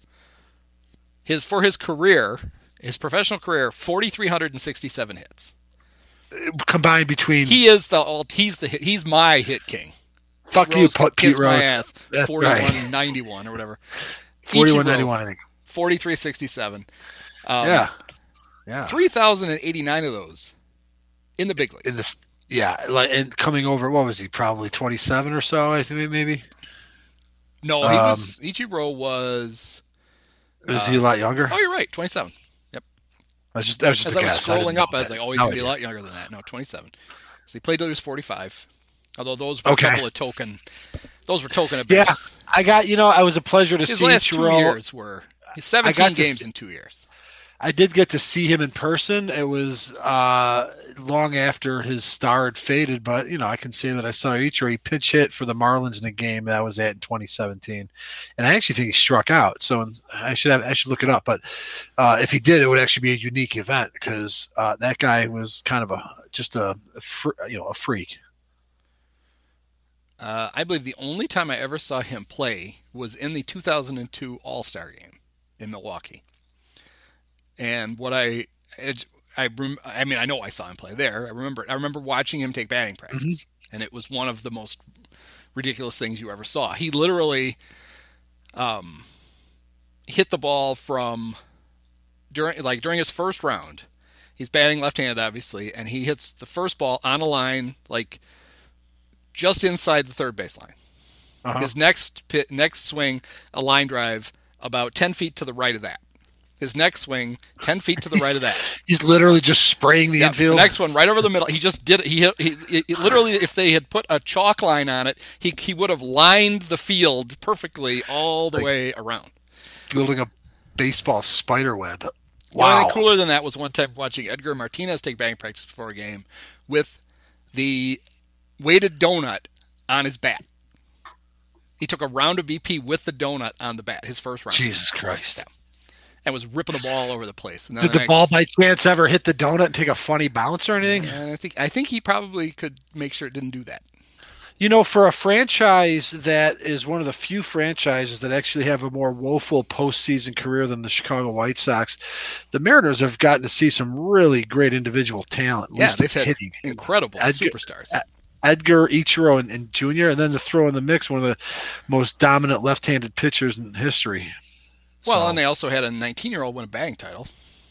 his for his career, his professional career, four thousand three hundred sixty-seven hits. Combined between He is the alt. He's the hit- he's my hit king. Fuck You, Rose Pete kiss my Rose. ass. That's Forty-one ninety-one or whatever. forty-one ninety-one, I think. Forty-three sixty-seven. Um, Yeah, yeah. Three thousand and eighty-nine of those in the big league. In this, yeah, like and coming over. What was he? Probably twenty-seven or so. I think maybe. No, he Um, was Ichiro was. Was he a lot younger? Oh, you're right. Twenty-seven. I was just, I was just As a I was guess. I didn't scrolling up, know I was that. like, oh, he's No going to be a idea. lot younger than that. No, twenty-seven. So he played till he was forty-five. Although those were Okay. a couple of token, those were token at Yeah, bats. I got you know. I was a pleasure to His see last two Ichiro. years were he's I seventeen got to games s- in two years. I did get to see him in person. It was uh, long after his star had faded, but you know I can say that I saw Ichiro. He pitch hit for the Marlins in a game that I was at in twenty seventeen, and I actually think he struck out. So I should have I should look it up. But uh, if he did, it would actually be a unique event because uh, that guy was kind of a just a, a fr- you know a freak. Uh, I believe the only time I ever saw him play was in the two thousand two All-Star game in Milwaukee. And what I, it's, I, rem- I mean, I know I saw him play there. I remember, I remember watching him take batting practice, Mm-hmm. and it was one of the most ridiculous things you ever saw. He literally, um, hit the ball from during, like during his first round. He's batting left-handed, obviously, and he hits the first ball on a line, like just inside the third baseline. Uh-huh. His next pit, next swing, a line drive about ten feet to the right of that. His next swing, ten feet to the right of that. He's literally just spraying the Yeah, infield. the next one, right over the middle. He just did it. He hit. He, he, he literally, if they had put a chalk line on it, he he would have lined the field perfectly all the Like- way around. Building a baseball spider web. The only Wow. thing cooler than that was one time watching Edgar Martinez take batting practice before a game with the weighted donut on his bat. He took a round of B P with the donut on the bat, his first round. Jesus Christ. And was ripping the ball all over the place. And then Did the next- ball by chance ever hit the donut and take a funny bounce or anything? Uh, I think I think he probably could make sure it didn't do that. You know, for a franchise that is one of the few franchises that actually have a more woeful postseason career than the Chicago White Sox, the Mariners have gotten to see some really great individual talent. at Yeah, least they've had hitting. incredible Edgar- superstars. Edgar, Ichiro, and, and Junior, and then to throw in the mix one of the most dominant left-handed pitchers in history. Well, So- and they also had a nineteen-year-old win a batting title.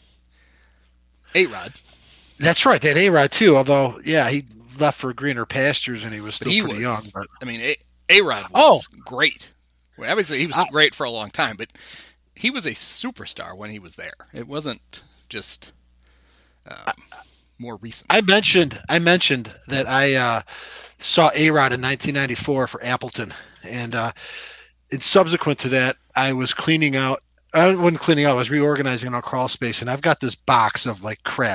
A-Rod. That's right. They had A-Rod too, although, yeah, he left for greener pastures and he was But still he pretty was, young. But I mean, A- A-Rod was Oh. great. Well, obviously, he was I- great for a long time, but he was a superstar when he was there. It wasn't just um, more recent. I mentioned I mentioned that I uh, saw A-Rod in nineteen ninety-four for Appleton, and uh, and subsequent to that, I was cleaning out. I wasn't cleaning out. I was reorganizing our crawl space, and I've got this box of like crap that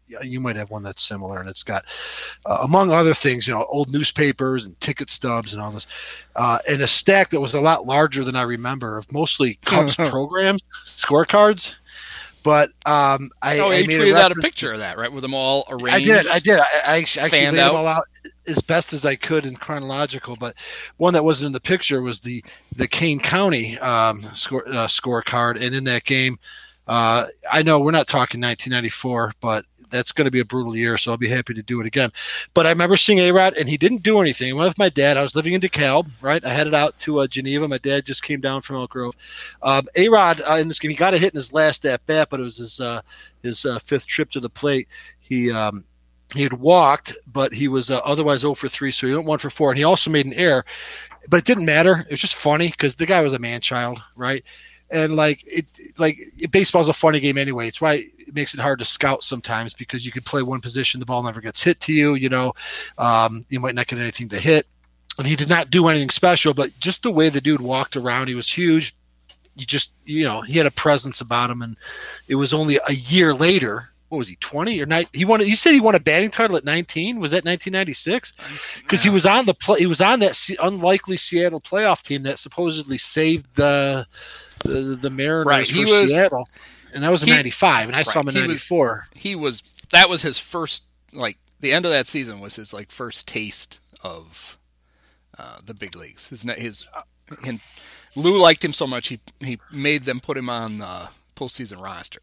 you might have one that's similar, and it's got, uh, among other things, you know, old newspapers and ticket stubs and all this, uh, and a stack that was a lot larger than I remember of mostly Cubs programs, scorecards. But um, I, oh, I you made tweeted a out a picture of that, right, with them all arranged. I did, I did. I, I actually, actually laid out. them all out as best as I could in chronological. But one that wasn't in the picture was the the Kane County um, score uh, scorecard, and in that game, uh, I know we're not talking nineteen ninety-four, but that's going to be a brutal year, so I'll be happy to do it again. But I remember seeing A-Rod, and he didn't do anything. I went with my dad. I was living in DeKalb, right? I headed out to uh, Geneva. My dad just came down from Elk Grove. Um, A-Rod, uh, in this game, he got a hit in his last at-bat, but it was his uh, his uh, fifth trip to the plate. He um, he had walked, but he was uh, otherwise oh for three, so he went one for four, and he also made an error. But it didn't matter. It was just funny because the guy was a man-child, right? And like it, like baseball's a funny game anyway. It's why it makes it hard to scout sometimes, because you could play one position, the ball never gets hit to you. You know, um, you might not get anything to hit. And he did not do anything special, but just the way the dude walked around, he was huge. You just, you know, he had a presence about him, and it was only a year later. What was he, twenty or nine? He won. He said he won a batting title at nineteen. Was that nineteen ninety-six? Because he was on the play. He was on that unlikely Seattle playoff team that supposedly saved the. The, the Mariners right. for he was, Seattle, and that was in ninety-five, and I right. saw him in he ninety-four. Was, he was that was his first, like the end of that season was his like first taste of uh, the big leagues. His his and Lou liked him so much he he made them put him on the postseason roster.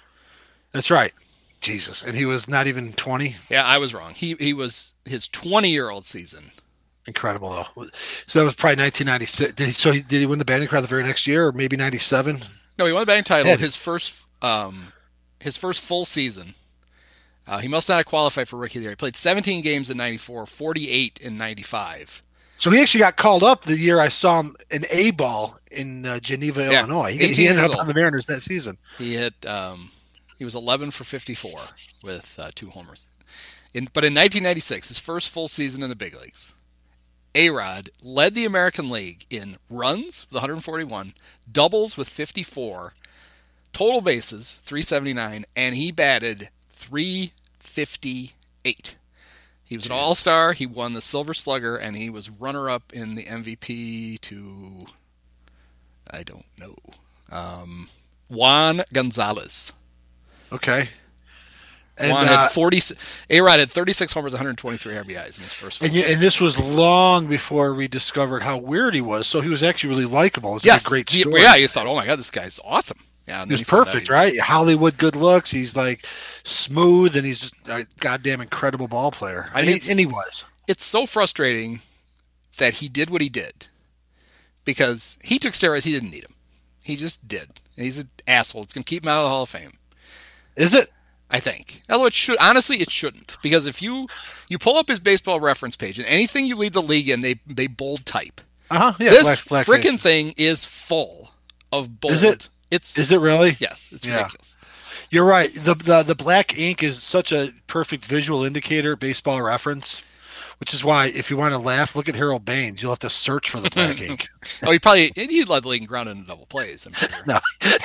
That's right, Jesus, and he was not even twenty. Yeah, I was wrong. He he was his twenty-year-old season. Incredible though. So that was probably nineteen ninety-six. Did he, so he, did he win the batting title the very next year, or maybe ninety-seven? No, he won the batting title yeah. his first um, his first full season. Uh, he must not have qualified for rookie of the year. He played seventeen games in ninety-four, forty-eight in ninety-five. So he actually got called up the year I saw him in A ball in uh, Geneva, yeah. Illinois. He, he ended up old. on the Mariners that season. He hit. Um, he was eleven for fifty-four with uh, two homers. In, but in nineteen ninety-six, his first full season in the big leagues, A-Rod led the American League in runs with one hundred forty-one, doubles with fifty-four, total bases three seventy-nine, and he batted three fifty-eight. He was an all-star. He won the Silver Slugger, and he was runner-up in the M V P to, I don't know, um, Juan Gonzalez. Okay. And, Juan uh, had forty. A-Rod had thirty-six homers, one hundred twenty-three R B Is in his first. And, you, and this was long before we discovered how weird he was. So he was actually really likable. It was yes. a great He, story. yeah, you thought, oh my god, this guy's awesome. Yeah, and he was he perfect, he was, right? Hollywood good looks. He's like smooth, and he's just a goddamn incredible ball player. I and, mean, he, and he was. It's so frustrating that he did what he did, because he took steroids. He didn't need them. He just did. And he's an asshole. It's going to keep him out of the Hall of Fame. Is it? I think. Although it should, honestly, it shouldn't, because if you you pull up his baseball reference page and anything you lead the league in, they they bold type. Uh huh. Yeah. This flash, flash freaking nation. thing is full of bold. Is it? It's. Is it really? Yes. It's yeah. ridiculous. You're right. The, the the black ink is such a perfect visual indicator, baseball reference, which is why if you want to laugh, look at Harold Baines. You'll have to search for the black ink. Oh, he probably he led the league in ground into double plays. I'm sure. No.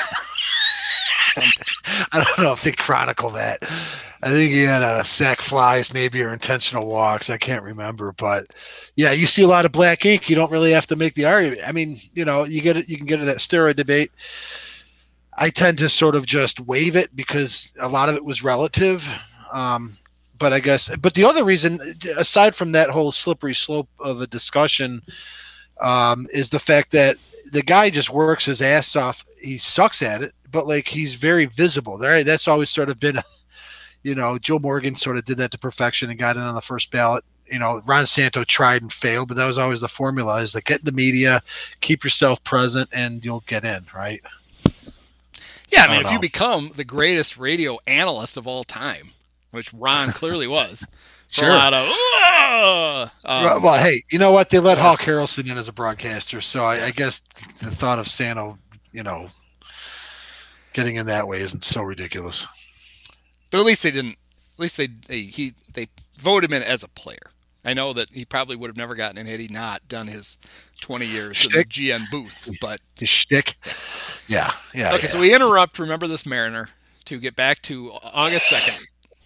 I don't know if they chronicle that. I think he had a sack flies, maybe, or intentional walks. I can't remember, but yeah, you see a lot of black ink. You don't really have to make the argument. I mean, you know, you get it. You can get into that steroid debate. I tend to sort of just waive it because a lot of it was relative. Um, but I guess, but the other reason, aside from that whole slippery slope of a discussion, um, is the fact that the guy just works his ass off. He sucks at it, but like he's very visible. There, that's always sort of been, a, you know, Joe Morgan sort of did that to perfection and got in on the first ballot. You know, Ron Santo tried and failed, but that was always the formula: is like get in the media, keep yourself present, and you'll get in, right? Yeah, I mean, I if know. you become the greatest radio analyst of all time, which Ron clearly was, for Sure. a lot of, "Ugh!" um, well, hey, you know what? They let Hawk Harrelson in as a broadcaster, so I, I guess the thought of Santo, you know, getting in that way isn't so ridiculous. but at least they didn't. At least they they he they voted him in as a player. I know that he probably would have never gotten in had he not done his twenty years in the Shtick. G N booth. But His shtick. Yeah, yeah. okay, yeah. so we interrupt. Remember this Mariner to get back to August second.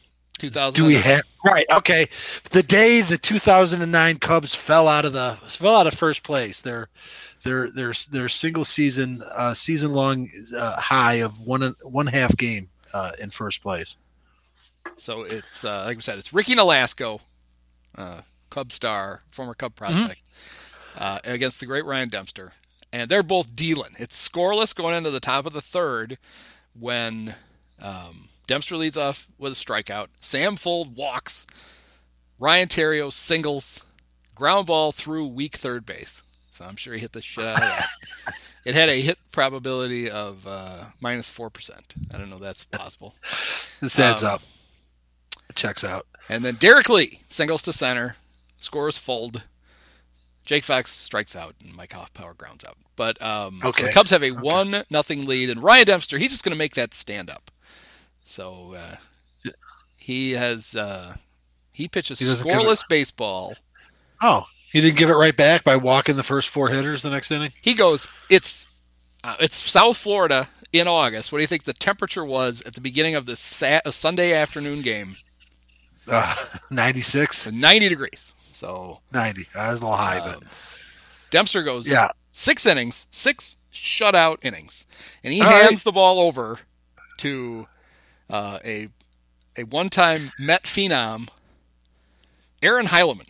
two thousand. Do we have right? Okay, the day the two thousand nine Cubs fell out of the fell out of first place, their their their their single season uh, season long uh, high of one one half game uh, in first place. So it's uh, like we said, it's Ricky Nolasco, uh, Cub star, former Cub prospect, mm-hmm. uh, against the great Ryan Dempster, and they're both dealing. It's scoreless going into the top of the third when. Um, Dempster leads off with a strikeout. Sam Fuld walks. Ryan Theriot singles. Ground ball through weak third base. So I'm sure he hit the shit out of that. It had a hit probability of uh, minus four percent. I don't know if that's possible. This adds um, up. It checks out. And then Derek Lee singles to center. Scores Fuld. Jake Fox strikes out, and Mike Hoffpower grounds out. But um, okay. so the Cubs have a okay. one nothing lead. And Ryan Dempster, he's just going to make that stand up. So uh, he has uh, he pitches he scoreless it... baseball. Oh, he didn't give it right back by walking the first four hitters the next inning? He goes, it's uh, it's South Florida in August. What do you think the temperature was at the beginning of this sat- Sunday afternoon game? Uh, ninety-six? ninety degrees. So ninety. That was a little high, um, but Dempster goes yeah. six innings, six shutout innings. And he All hands right. the ball over to uh, a a one-time Met phenom, Aaron Heileman.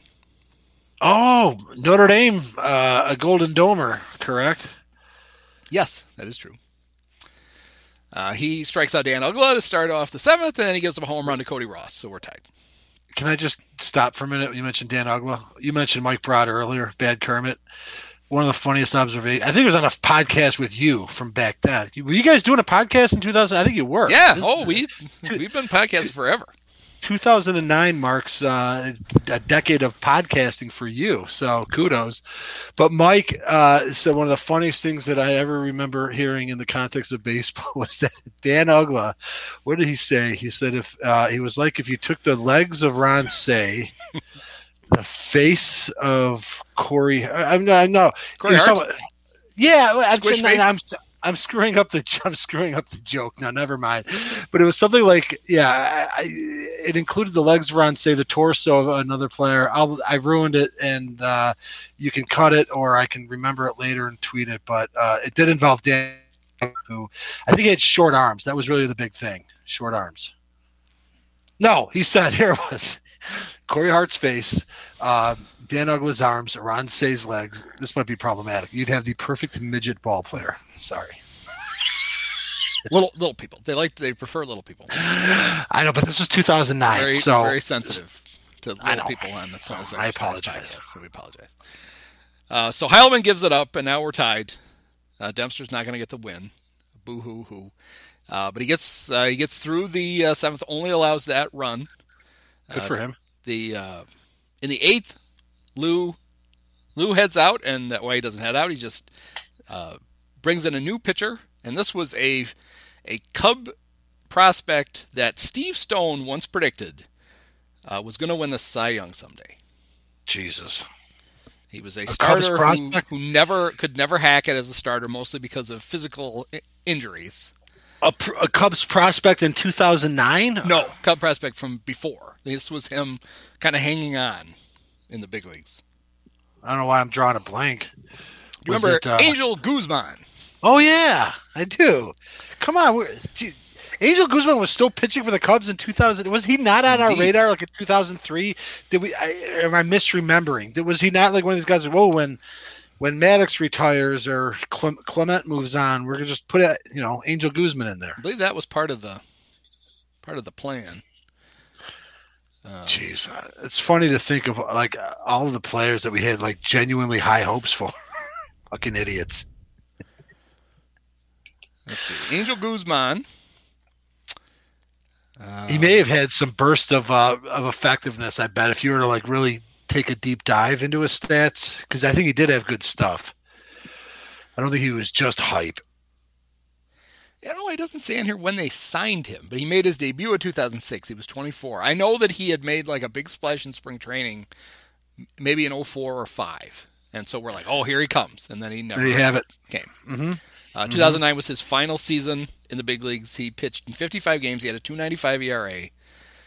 Oh, Notre Dame, uh, a Golden Domer, correct? Yes, that is true. Uh, he strikes out Dan Uggla to start off the seventh, and then he gives him a home run to Cody Ross, so we're tied. Can I just stop for a minute? You mentioned Dan Uggla. You mentioned Mike Broad earlier, Bad Kermit. One of the funniest observations. I think it was on a podcast with you from back then. Were you guys doing a podcast in two thousand? I think you were. Yeah. Oh, we, we've been podcasting forever. two thousand nine marks uh, a decade of podcasting for you, so kudos. But Mike uh, said one of the funniest things that I ever remember hearing in the context of baseball was that Dan Uggla, what did he say? He said if uh, he was like if you took the legs of Ron Say, the face of Corey, I'm not, no, Corey Hart? Talking, yeah, I'm, face? I'm I'm screwing up the I'm screwing up the joke now. Never mind. But it was something like, yeah, I, I, it included the legs of Ron Say, the torso of another player. I'll, I ruined it, and uh, you can cut it, or I can remember it later and tweet it. But uh, it did involve Dan, who I think he had short arms. That was really the big thing, short arms. No, he said here it was Corey Hart's face, uh, Dan Uggla's arms, Ron Say's legs. This might be problematic. You'd have the perfect midget ball player. Sorry. Little little people. They like they prefer little people. I know, but this was two thousand nine. Very, so very sensitive to little people on the so podcast. I apologize. Podcast, so we apologize. Uh, so Heileman gives it up, and now we're tied. Uh, Dempster's not going to get the win. Boo hoo hoo. Uh, but he gets uh, he gets through the uh, seventh. Only allows that run. Good uh, for him. The uh, in the eighth, Lou Lou heads out, and that way he doesn't head out. He just uh, brings in a new pitcher, and this was a a Cub prospect that Steve Stone once predicted uh, was going to win the Cy Young someday. Jesus. He was a, a starter who, who never could never hack it as a starter, mostly because of physical I- injuries. A, a Cubs prospect in two thousand nine? No, Cub prospect from before. This was him kind of hanging on in the big leagues. I don't know why I'm drawing a blank. Do you remember it, uh, Angel Guzman? Oh, yeah, I do. Come on. Gee, Angel Guzman was still pitching for the Cubs in two thousand. Was he not on Indeed. our radar like in two thousand three? Did we? I, am I misremembering? Was he not like one of these guys? Whoa, when when Maddox retires or Clement moves on, we're gonna just put it, you know, Angel Guzman in there. I believe that was part of the part of the plan. Um, Jeez, it's funny to think of like all of the players that we had like genuinely high hopes for. Fucking idiots. Let's see, Angel Guzman. Uh, he may have had some burst of uh, of effectiveness. I bet if you were to like really take a deep dive into his stats, because I think he did have good stuff. I don't think he was just hype. I don't know. He doesn't say in here when they signed him, but he made his debut in two thousand six. He was twenty-four. I know that he had made like a big splash in spring training, maybe in oh four or five, and so we're like, oh, here he comes, and then he never there you have it. came. Mm-hmm. Uh, two thousand nine mm-hmm. was his final season in the big leagues. He pitched in fifty-five games. He had a two ninety-five E R A.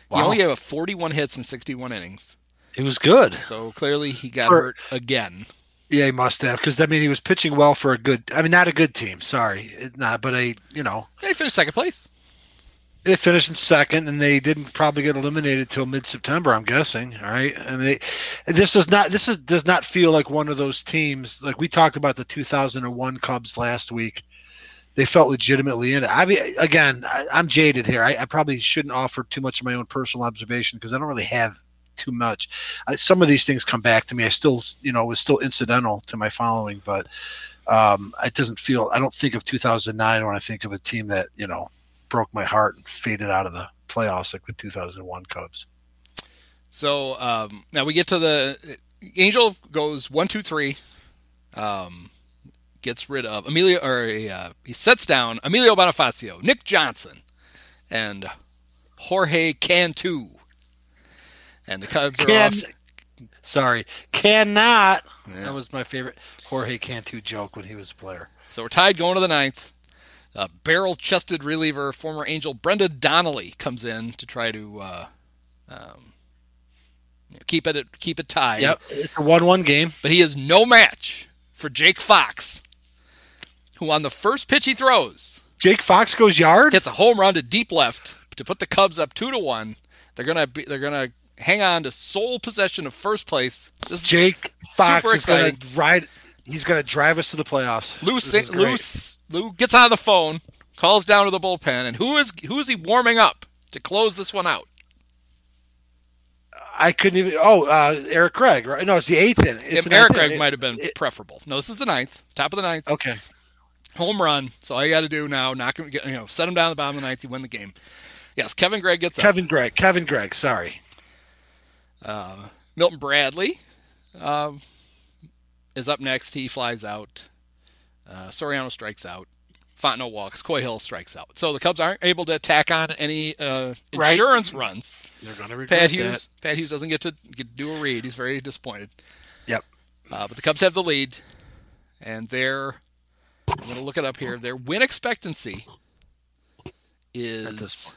He Wow. only gave up forty-one hits in sixty-one innings. He was good. So clearly he got For- hurt again. Yeah, he must have, because I mean, he was pitching well for a good. I mean, not a good team. Sorry, It- not, but a you know He finished second place. they finished in second, and they didn't probably get eliminated till mid-September. I'm guessing. All right, and they this is not this is does not feel like one of those teams like we talked about the two thousand one Cubs last week. They felt legitimately in it. I mean, again, I, I'm jaded here. I, I probably shouldn't offer too much of my own personal observation because I don't really have too much. I, some of these things come back to me. I still, you know, it was still incidental to my following, but um, it doesn't feel. I don't think of two thousand nine when I think of a team that you know broke my heart and faded out of the playoffs like the two thousand one Cubs. So um, now we get to the Angel goes one, two, three. Um, gets rid of Emilio, or uh, he sets down Emilio Bonifacio, Nick Johnson, and Jorge Cantu. And the Cubs are Can, off. sorry, cannot. Yeah. That was my favorite Jorge Cantu joke when he was a player. So we're tied going to the ninth. Uh, barrel-chested reliever, former Angel Brenda Donnelly comes in to try to uh, um, keep it keep it tied. Yep, it's a one-one game. But he is no match for Jake Fox, who on the first pitch he throws Jake Fox goes yard. hits a home run to deep left to put the Cubs up two to one. They're gonna be, they're gonna hang on to sole possession of first place. This is Jake Fox super is going exciting. to ride. He's going to drive us to the playoffs. Lou, This Sa- is Lou, great. S- Lou gets on the phone, calls down to the bullpen, and who is who is he warming up to close this one out? I couldn't even. Oh, uh, Eric Gregg. Right? No, it's the eighth inning. It's If the Eric ninth Gregg inning. might have been it- preferable. No, this is the ninth, top of the ninth, Okay. home run. So all you got to do now, knock him, get, you know, set him down at the bottom of the ninth, you win the game. Yes, Kevin Gregg gets up. Kevin Gregg. Kevin Gregg. Sorry. Uh, Milton Bradley um, is up next. He flies out. Uh, Soriano strikes out. Fontenot walks. Coy Hill strikes out. So the Cubs aren't able to tack on any uh, Right. insurance runs. They're going to regret Pat that. Hughes. Pat Hughes doesn't get to, get to do a read. He's very disappointed. Yep. Uh, but the Cubs have the lead, and their I'm going to look it up here. Their win expectancy is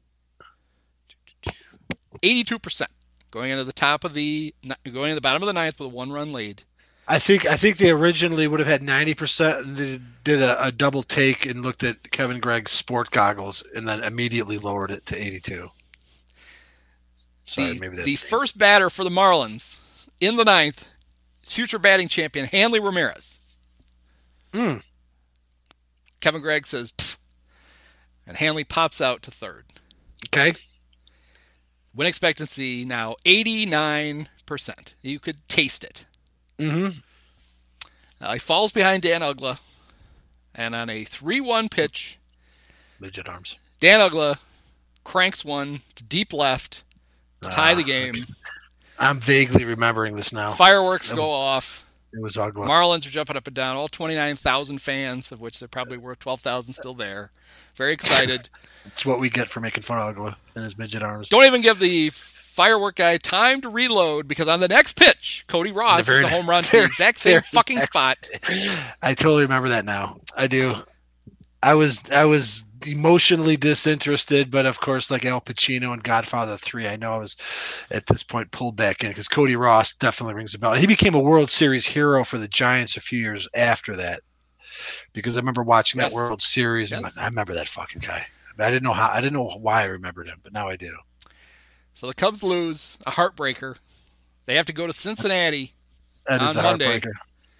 eighty-two percent going into the top of the going to the bottom of the ninth with a one-run lead. I think I think they originally would have had ninety percent and they did a, a double take and looked at Kevin Gregg's sport goggles and then immediately lowered it to eighty-two. Sorry, the maybe that's the me. first batter for the Marlins in the ninth, future batting champion Hanley Ramirez. Mm. Kevin Gregg says, "Pfft," and Hanley pops out to third. Okay. Win expectancy now eighty-nine percent. You could taste it. Mm-hmm. Uh, he falls behind Dan Ugla, and on a three one pitch, Midget arms. Dan Ugla cranks one to deep left to tie Ah, the game. I'm vaguely remembering this now. Fireworks That go was- off. It was ugly. Marlins are jumping up and down. All twenty-nine thousand fans, of which there probably were twelve thousand still there. Very excited. It's what we get for making fun of Ugla and his midget arms. Don't even give the firework guy time to reload because on the next pitch, Cody Ross The very- hits a home run to the exact same very fucking next- spot. I totally remember that now. I do. I was I was emotionally disinterested, but of course, like Al Pacino and Godfather three, I know I was at this point pulled back in because Cody Ross definitely rings a bell. He became a World Series hero for the Giants a few years after that because I remember watching Yes. that World Series and Yes. I remember that fucking guy. I didn't know how. I didn't know why I remembered him, but now I do. So the Cubs lose, a heartbreaker. They have to go to Cincinnati, That is On a Monday. heartbreaker.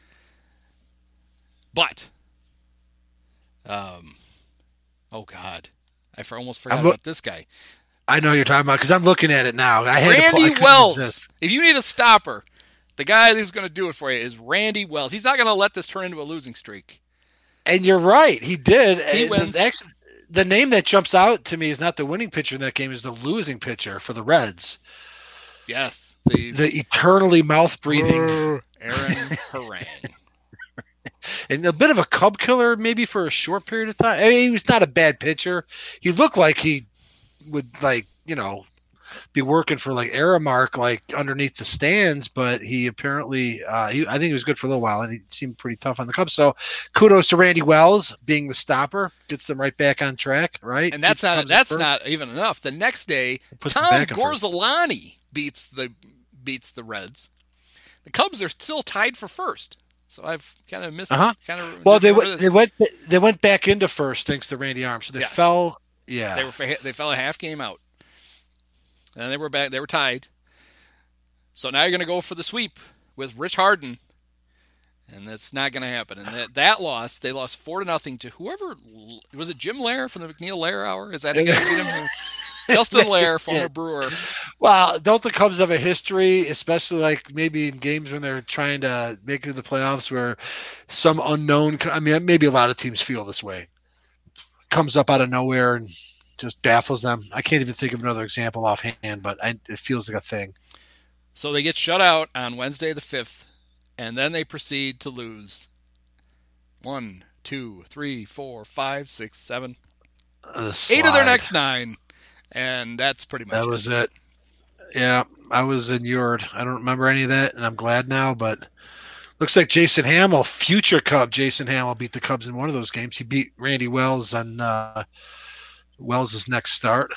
but, um, oh God, I for, almost forgot I'm look- about this guy, I know who you're talking about because I'm looking at it now. I had to pull- I Randy couldn't Wells. resist. If you need a stopper, the guy who's going to do it for you is Randy Wells. He's not going to let this turn into a losing streak. And you're right, he did. He And wins. The, actually, the name that jumps out to me is not the winning pitcher in that game; is the losing pitcher for the Reds. Yes, the, The eternally mouth breathing Aaron Harang. and a bit of a Cub killer, maybe for a short period of time. I mean, he was not a bad pitcher. He looked like he would, like you know, be working for like Aramark, like underneath the stands, but he apparently, uh, he, I think he was good for a little while, and he seemed pretty tough on the Cubs. So kudos to Randy Wells being the stopper, gets them right back on track, right? And that's Keeps not Cubs that's first. not even enough. The next day, Puts them Tom back in first. Gorzolani beats the beats the Reds. The Cubs are still tied for first. So I've kind of missed. Uh-huh. Kind of Well, they went they went they went back into first thanks to Randy Arms. So they Yes. fell. Yeah, They were they fell a half game out, and they were back. They were tied. So now you're going to go for the sweep with Rich Harden, and that's not going to happen. And that, that loss, they lost four to nothing to whoever was it. Jim Lair from the McNeil Lair Hour. Is that the guy who beat him? Justin Lair, former Yeah. Brewer. Well, don't the Cubs have a history, especially like maybe in games when they're trying to make it to the playoffs, where some unknown, I mean, maybe a lot of teams feel this way, comes up out of nowhere and just baffles them. I can't even think of another example offhand, but I, it feels like a thing. So they get shut out on Wednesday the fifth, and then they proceed to lose one, two, three, four, five, six, seven, Uh, eight of their slide. next nine. And that's pretty much That it. was it. Yeah, I was inured. I don't remember any of that, and I'm glad now. But looks like Jason Hamill, future Cub Jason Hamill, beat the Cubs in one of those games. He beat Randy Wells on uh, Wells' next start.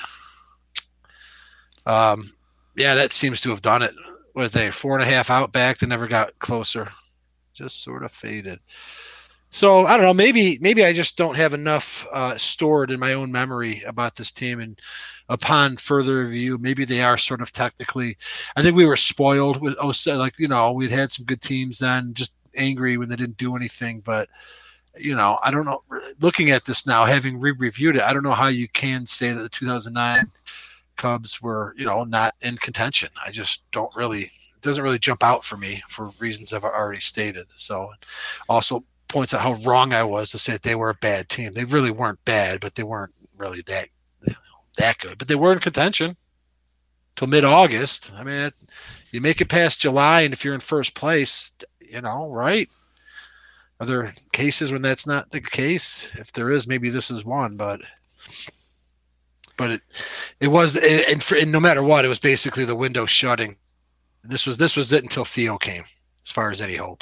Um, yeah, that seems to have done it. What are they, four and a half out back? They never got closer. Just sort of faded. So I don't know. Maybe maybe I just don't have enough uh, stored in my own memory about this team, and upon further review, maybe they are sort of technically. I think we were spoiled with oh, so, like you know, we'd had some good teams then, just angry when they didn't do anything. But you know, I don't know. Looking at this now, having re-reviewed it, I don't know how you can say that the two thousand nine Cubs were, you know, not in contention. I just don't really. It doesn't really jump out for me for reasons I've already stated. So, also points out how wrong I was to say that they were a bad team. They really weren't bad, but they weren't really that you know, that good. But they were in contention till mid-August. I mean, you make it past July, and if you're in first place, you know, right? Are there cases when that's not the case? If there is, maybe this is one. But but it it was, and, for, and no matter what, it was basically the window shutting. This was this was it until Theo came, as far as any hope.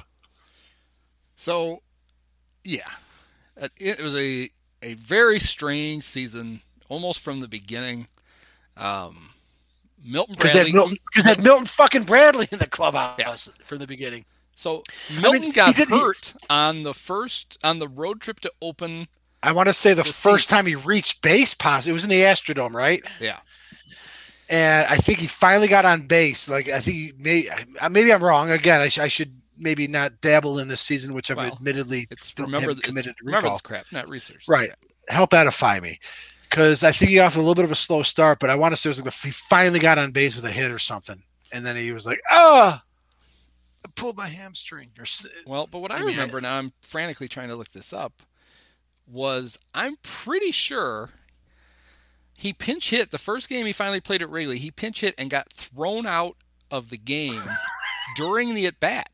So, yeah, it was a a very strange season, almost from the beginning. Um, Milton Bradley, because that Milton fucking Bradley in the clubhouse yeah. from the beginning. So Milton I mean, got did, hurt he, on the first on the road trip to open. I want to say the, the first season. time he reached base, possibly it was in the Astrodome, right? Yeah. And I think he finally got on base. Like I think he may, maybe I'm wrong. Again, I, sh- I should maybe not dabble in this season, which I've well, admittedly it's remember it's, committed to remember this crap, not research. Right. Help edify me, because I think he got off a little bit of a slow start, but I want to say it was like the, he finally got on base with a hit or something, and then he was like, "Oh, I pulled my hamstring." Or well, but what I, I mean, remember I, now, I'm frantically trying to look this up. Was I'm pretty sure. He pinch hit the first game he finally played at Wrigley. He pinch hit and got thrown out of the game during the at bat.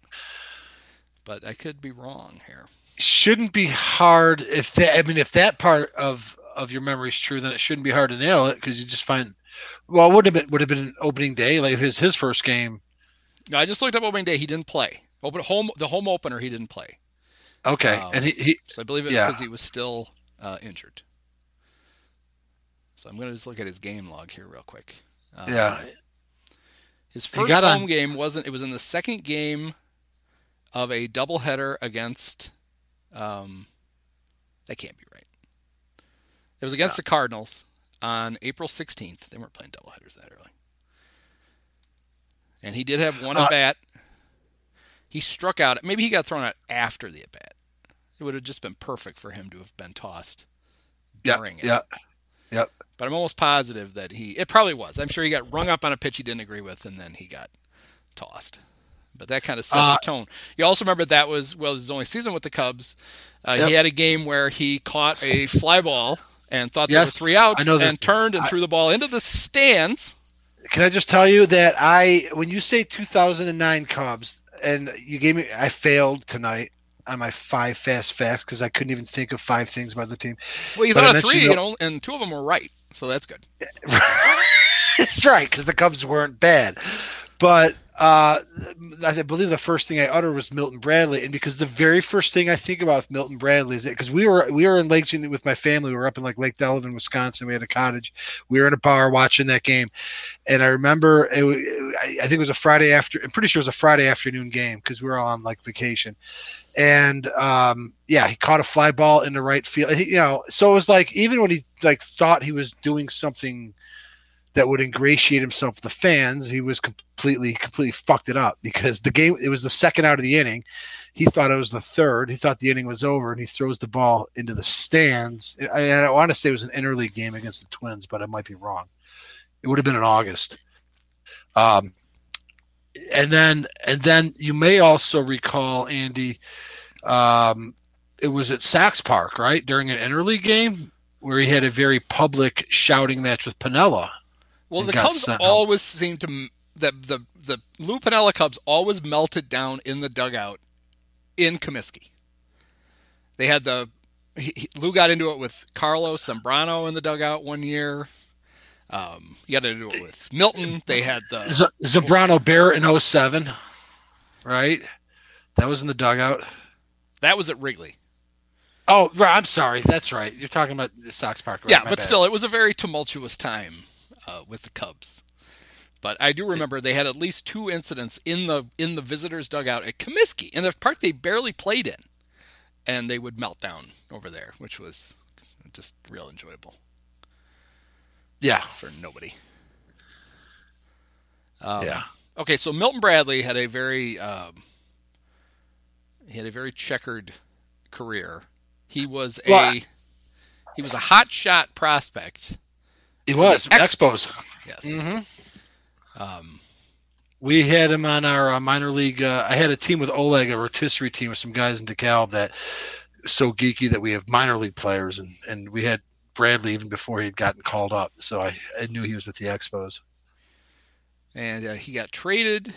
But I could be wrong here. Shouldn't be hard if that. I mean, if that part of, of your memory is true, then it shouldn't be hard to nail it because you just find. Well, it would have been would have been an opening day, like his his first game. No, I just looked up opening day. He didn't play. Open home the home opener. He didn't play. Okay, um, and he, he. So I believe it was yeah. because he was still uh, injured. So I'm going to just look at his game log here real quick. Um, yeah. His first home on... game wasn't, it was in the second game of a doubleheader against, um, that can't be right. It was against yeah. the Cardinals on April sixteenth. They weren't playing doubleheaders that early. And he did have one uh, at bat. He struck out. Maybe he got thrown out after the at bat. It would have just been perfect for him to have been tossed during yeah, it. Yeah. Yep. But I'm almost positive that he, it probably was. I'm sure he got rung up on a pitch he didn't agree with, and then he got tossed. But that kind of set uh, the tone. You also remember that was, well, it was his only season with the Cubs. Uh, yep. He had a game where he caught a fly ball and thought yes, there were three outs and turned and I, threw the ball into the stands. Can I just tell you that I, when you say two thousand nine Cubs, and you gave me, I failed tonight on my five fast facts because I couldn't even think of five things about the team. Well, you thought of three, you know, and two of them were right, so that's good. That's right, because the Cubs weren't bad. But uh, I believe the first thing I uttered was Milton Bradley, and because the very first thing I think about with Milton Bradley is that because we were we were in Lake Geneva with my family, we were up in like Lake Delavan, Wisconsin. We had a cottage. We were in a bar watching that game, and I remember it, I think it was a Friday after. I'm pretty sure it was a Friday afternoon game because we were all on like vacation, and um, yeah, he caught a fly ball in the right field. He, you know, so it was like even when he like thought he was doing something that would ingratiate himself with the fans, he was completely, completely fucked it up because the game, it was the second out of the inning. He thought it was the third. He thought the inning was over, and he throws the ball into the stands. I, I want to say it was an interleague game against the Twins, but I might be wrong. It would have been in August. Um, and then, and then you may also recall, Andy, um, it was at Sachs Park, right? During an interleague game where he had a very public shouting match with Piniella. Well, the Cubs always seem to the the the Lou Piniella Cubs always melted down in the dugout in Comiskey. They had the he, he, Lou got into it with Carlos Zambrano in the dugout one year. Um, he got into it with Milton. They had the Z- Zambrano Barrett in oh seven, right? That was in the dugout. That was at Wrigley. Oh, right. I'm sorry. That's right. You're talking about the Sox Park. Right? Yeah, My but bad. still, it was a very tumultuous time uh, with the Cubs. But I do remember they had at least two incidents in the in the visitors' dugout at Comiskey, in the park they barely played in, and they would melt down over there, which was just real enjoyable. Yeah, for nobody. Um, yeah. Okay, so Milton Bradley had a very um, he had a very checkered career. He was a well, he was a hot shot prospect. He was Expos. Expos. Yes. Mm-hmm. Um, we had him on our uh, minor league. Uh, I had a team with Oleg, a rotisserie team with some guys in DeKalb that so geeky that we have minor league players, and, and we had Bradley even before he had gotten called up. So I, I knew he was with the Expos. And uh, he got traded.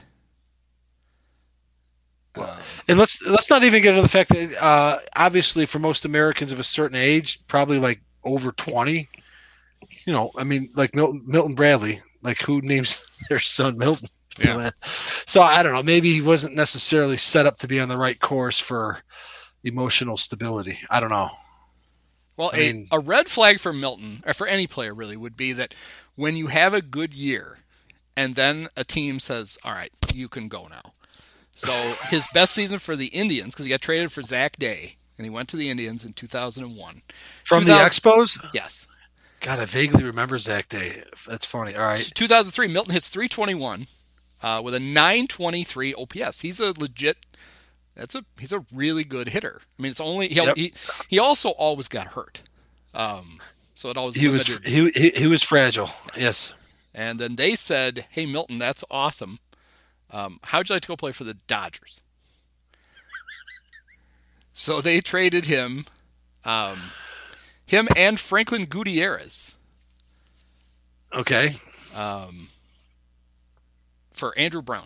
Well, um, and let's let's not even get into the fact that uh, obviously for most Americans of a certain age, probably like over twenty, you know, I mean, like Milton, Milton Bradley, like who names their son Milton? Yeah. So I don't know. Maybe he wasn't necessarily set up to be on the right course for emotional stability. I don't know. Well, I a, mean, a red flag for Milton, or for any player really, would be that when you have a good year and then a team says, all right, you can go now. So his best season for the Indians, because he got traded for Zach Day, and he went to the Indians in two thousand one. From the Expos? Yes. God, I vaguely remember Zach Day. That's funny. All right. two thousand three, Milton hits three twenty-one uh, with a nine twenty-three O P S. He's a legit That's a he's a really good hitter. I mean, it's only he yep. he, he also always got hurt, um, so it always he limited. was he, he he was fragile. Yes. yes. And then they said, "Hey Milton, that's awesome. Um, how'd you like to go play for the Dodgers?" So they traded him, um, him and Franklin Gutierrez. Okay. Um, for Andrew Brown.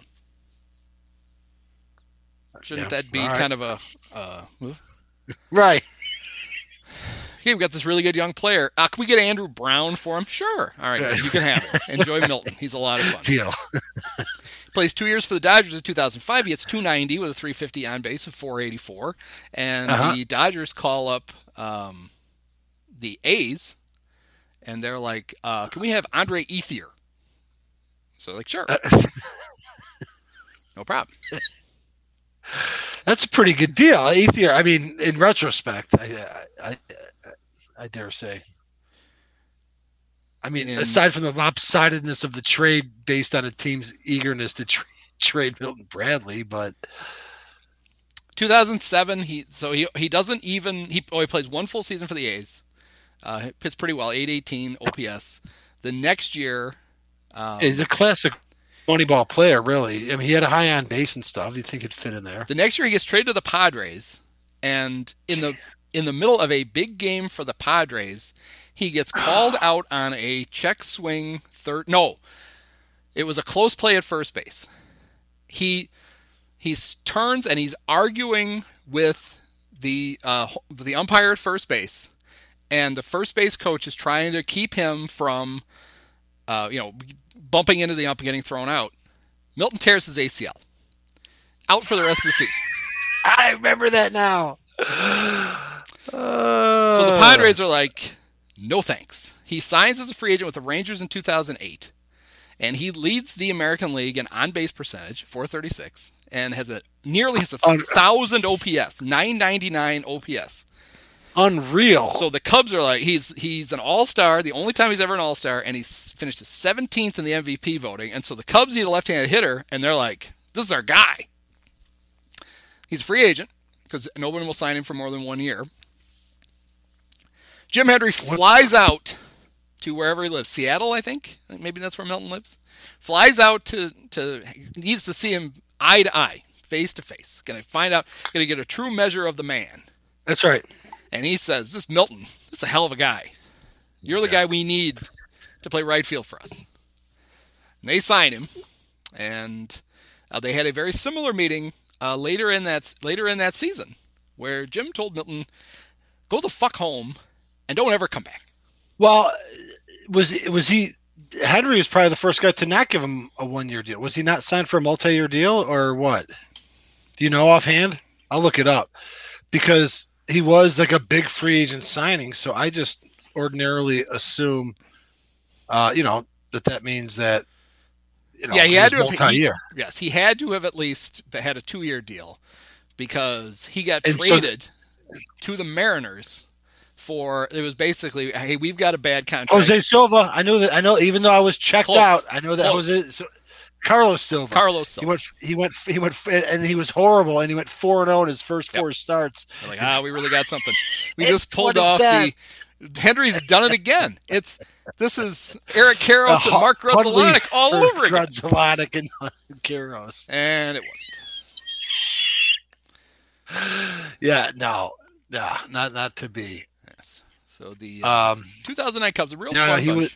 Shouldn't yeah, that be right. kind of a uh, right? Okay, we've got this really good young player. Uh, can we get Andrew Brown for him? Sure. All right, you can have it. Enjoy Milton. He's a lot of fun. Deal. Plays two years for the Dodgers in two thousand five. He hits two ninety with a three fifty on base of four eighty-four. And uh-huh. the Dodgers call up um, the A's, and they're like, uh, can we have Andre Ethier? So like, sure. Uh, no problem. That's a pretty good deal. Ethier, I mean, in retrospect, I, I, I dare say. I mean, in, aside from the lopsidedness of the trade based on a team's eagerness to tra- trade Milton Bradley, but two thousand seven, he so he he doesn't even he oh he plays one full season for the A's. Uh, he pitched pretty well, eight eighteen O P S. The next year, um, he's a classic Moneyball player, really. I mean, he had a high on base and stuff. You'd think he'd fit in there. The next year, he gets traded to the Padres, and in the in the middle of a big game for the Padres, he gets called out on a check swing third. No, it was a close play at first base. He he turns and he's arguing with the uh, the umpire at first base, and the first base coach is trying to keep him from uh, you know, bumping into the ump and getting thrown out. Milton tears his A C L. Out for the rest of the season. I remember that now. Uh, so the Padres are like, no thanks. He signs as a free agent with the Rangers in two thousand eight, and he leads the American League in on-base percentage, four thirty-six, and has a nearly has a thousand O P S, nine ninety-nine O P S. Unreal. So the Cubs are like, he's he's an all-star, the only time he's ever an all-star, and he's finished his seventeenth in the M V P voting. And so the Cubs need a left-handed hitter, and they're like, this is our guy. He's a free agent because no one will sign him for more than one year. Jim Hendry flies out to wherever he lives, Seattle, I think. Maybe that's where Milton lives. Flies out to to needs to see him eye to eye, face to face. Going to find out, going to get a true measure of the man. That's right. And he says, this Milton, this is a hell of a guy. You're the guy we need to play right field for us. And they sign him, and uh, they had a very similar meeting uh, later in that later in that season, where Jim told Milton, "Go the fuck home, and don't ever come back." Well, was was he? Henry was probably the first guy to not give him a one-year deal. Was he not signed for a multi-year deal, or what? Do you know offhand? I'll look it up because he was like a big free agent signing. So I just ordinarily assume, uh, you know, that that means that. You know, yeah, he had to have multi-year. He, yes, he had to have at least had a two-year deal because he got And so traded th- to the Mariners for. It was basically, hey, we've got a bad contract. Jose Silva. I knew that. I know. Even though I was checked Close. out, I know that Close. was it. So, Carlos Silva. Carlos Silva. He went. He went. He went. And he was horrible. And he went four and zero in his first Yep. four starts. They're like, ah, we really got something. We It's just pulled what off is the. Henry's done it again. It's this is Eric Karros Uh, and Mark Hundley Grudzielanek all for over again, Grudzielanek and Karros. and it wasn't. Yeah, no, no, not not to be. Yes. So the uh, Um, two thousand nine Cubs, a real no, fun he bunch. was.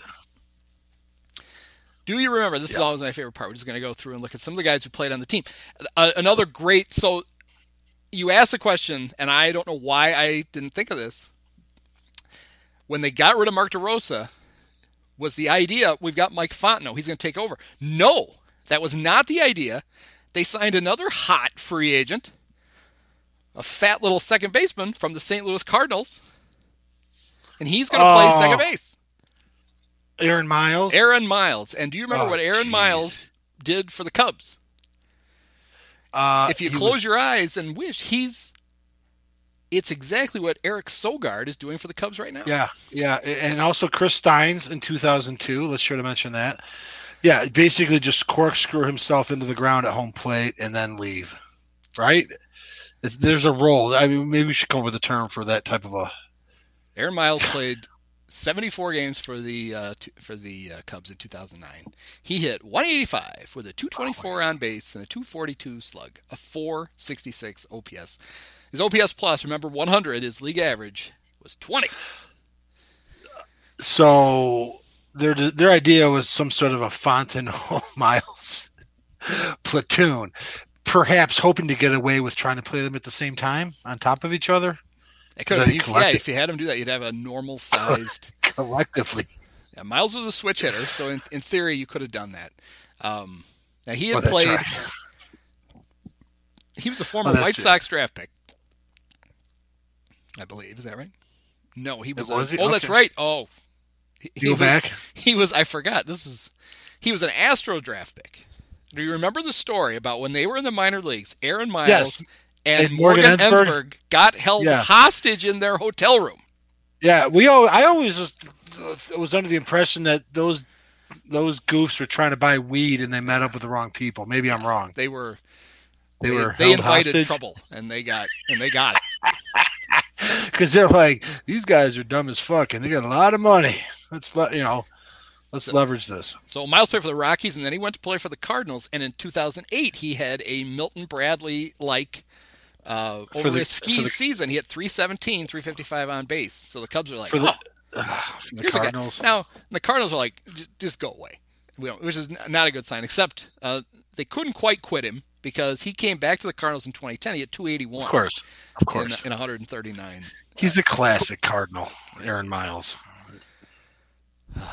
Do you remember? This is always my favorite part. We're just going to go through and look at some of the guys who played on the team. Uh, another great. So you asked a question, and I don't know why I didn't think of this. When they got rid of Mark DeRosa, was the idea we've got Mike Fontenot. He's going to take over. No, that was not the idea. They signed another hot free agent, a fat little second baseman from the Saint Louis Cardinals, and he's going to play Oh. second base. Aaron Miles. Aaron Miles. And do you remember Oh, what Aaron geez. Miles did for the Cubs? Uh, If you he close was- your eyes and wish, he's it's exactly what Eric Sogard is doing for the Cubs right now. Yeah, yeah, and also Chris Steins in two thousand two. Let's sure to mention that. Yeah, basically just corkscrew himself into the ground at home plate and then leave. Right? It's, there's a role. I mean, maybe we should come up with a term for that type of a. Aaron Miles played seventy-four games for the uh, t- for the uh, Cubs in two thousand nine. He hit one eighty-five with a two twenty-four on base and a two forty-two slug, a four sixty-six O P S. His O P S plus, remember, one hundred, his league average was twenty. So their their idea was some sort of a Fontenot Miles platoon, perhaps hoping to get away with trying to play them at the same time on top of each other. It could Is have that been, if, yeah, collective- if you had him do that, you'd have a normal sized. Collectively. Yeah, Miles was a switch hitter, so in, in theory, you could have done that. Um, now he had Oh, that's played. right. He was a former Oh, that's White it. Sox draft pick, I believe. Is that right? No, he was. Was a, he? Oh, that's Okay. right. Oh, he, he Go was, back. He was. I forgot. This is. He was an Astro draft pick. Do you remember the story about when they were in the minor leagues? Aaron Miles Yes. and, And Morgan, Morgan Ensberg. Ensberg. got held Yeah. hostage in their hotel room. Yeah, we all. I always was, was under the impression that those those goofs were trying to buy weed and they met up with the wrong people. Maybe I'm wrong. They were. They, They, were they held invited hostage trouble, and they got and they got it. because they're like, these guys are dumb as fuck and they got a lot of money. Let's let you know. Let's leverage this. So Miles played for the Rockies, and then he went to play for the Cardinals. And in two thousand eight, he had a Milton Bradley-like uh, over the- his ski for the- season. He had three seventeen, three fifty-five on base. So the Cubs are like, For the, oh, uh, for the here's a guy. Cardinals. Now, the Cardinals are like, just, just go away, we don't, which is not a good sign, except uh, they couldn't quite quit him because he came back to the Cardinals in twenty ten. He had two eighty-one Of course. Of in, course. in one thirty-nine. He's a classic Cardinal, Aaron Miles.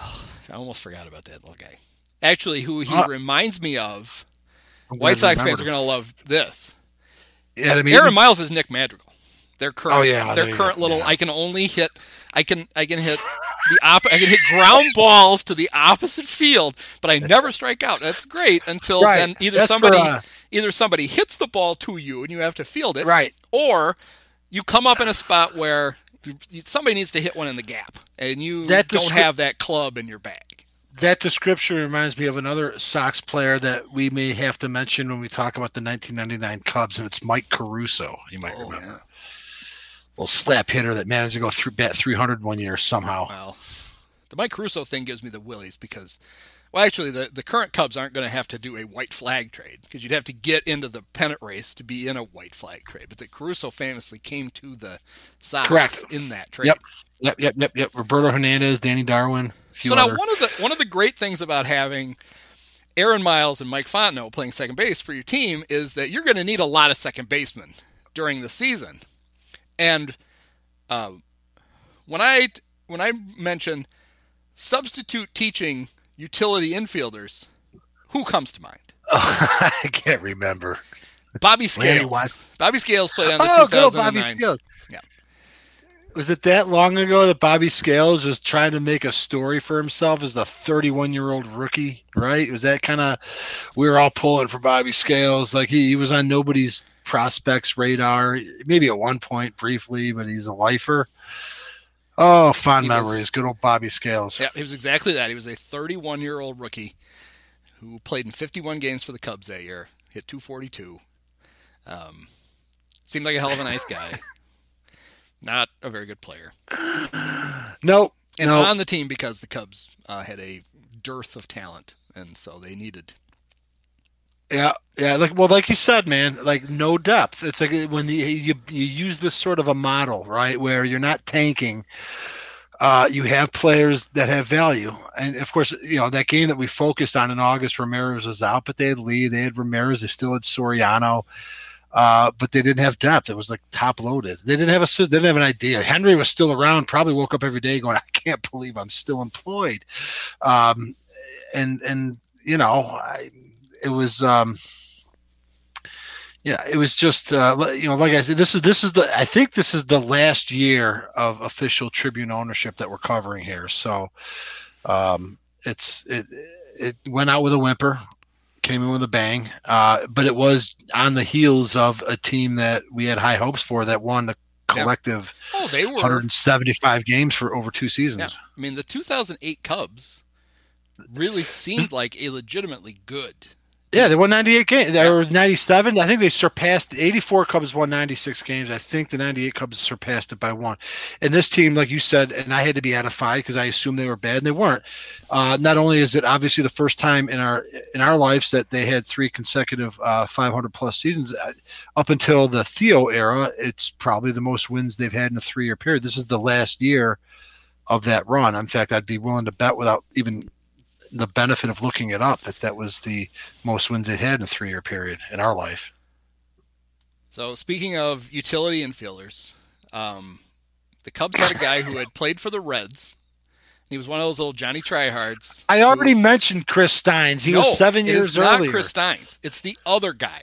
I almost forgot about that little guy. Actually, who he uh, reminds me of, White Sox fans are going to love this. Yeah, I mean, Aaron Miles is Nick Madrigal. Their current, oh, yeah, their current little. Yeah. I can only hit. I can. I can hit the op. I can hit ground balls to the opposite field, but I never strike out. That's great until right. then. Either That's somebody, for, uh, either somebody hits the ball to you and you have to field it, right? Or you come up in a spot where you, somebody needs to hit one in the gap, and you that don't descri- have that club in your bag. That description reminds me of another Sox player that we may have to mention when we talk about the nineteen ninety-nine Cubs, and it's Mike Caruso. You might oh, remember. Yeah. Little slap hitter that managed to go through bat three hundred one year somehow. Well, the Mike Caruso thing gives me the willies because, well, actually, the, the current Cubs aren't going to have to do a white flag trade because you'd have to get into the pennant race to be in a white flag trade. But the Caruso famously came to the Sox Correct. in that trade. Yep, yep, yep, yep, yep. Roberto Hernandez, Danny Darwin. So now other. one of the one of the great things about having Aaron Miles and Mike Fontenot playing second base for your team is that you're going to need a lot of second basemen during the season. And uh, when I when I mention substitute teaching utility infielders, who comes to mind? Oh, I can't remember. Bobby Scales. Bobby Scales played on the oh, two thousand nine. Go Bobby Scales. Yeah. Was it that long ago that Bobby Scales was trying to make a story for himself as the thirty-one-year-old rookie, right? Was that kind of – we were all pulling for Bobby Scales. Like he, he was on nobody's prospects radar, maybe at one point briefly, but he's a lifer. Oh, fond he memories. Was, Good old Bobby Scales. Yeah, he was exactly that. He was a thirty-one-year-old rookie who played in fifty-one games for the Cubs that year, hit two forty-two. Um, seemed like a hell of a nice guy. Not a very good player. Nope. And nope. on the team because the Cubs uh, had a dearth of talent, and so they needed. Yeah, yeah. Like well, like you said, man. Like no depth. It's like when you you, you use this sort of a model, right, where you're not tanking. Uh, you have players that have value, and of course, you know that game that we focused on in August. Ramirez was out, but they had Lee, they had Ramirez, they still had Soriano. Uh, but they didn't have depth. It was like top loaded. They didn't have a. They didn't have an idea. Henry was still around. Probably woke up every day going, "I can't believe I'm still employed." Um, and and you know, I, it was. Um, yeah, it was just uh, you know, like I said, this is this is the. I think this is the last year of official Tribune ownership that we're covering here. So, um, it's it it went out with a whimper. Came in with a bang, uh, but it was on the heels of a team that we had high hopes for that won the collective yeah. oh, they were, one hundred seventy-five games for over two seasons. Yeah. I mean, the two thousand eight Cubs really seemed like a legitimately good team. Yeah, they won ninety-eight games. There yeah. were ninety-seven. I think they surpassed the eighty-four Cubs won ninety-six games. I think the ninety-eight Cubs surpassed it by one. And this team, like you said, and I had to be edified because I assumed they were bad, and they weren't. Uh, not only is it obviously the first time in our in our lives that they had three consecutive uh, five hundred plus seasons. Uh, up until the Theo era, it's probably the most wins they've had in a three-year period. This is the last year of that run. In fact, I'd be willing to bet without even the benefit of looking it up that that was the most wins they'd had in a three-year period in our life. So speaking of utility infielders, um, the Cubs had a guy who had played for the Reds. He was one of those little Johnny Tryhards. I already who, mentioned Chris Steins. He no, was seven years it's not earlier. Chris Steins. It's the other guy.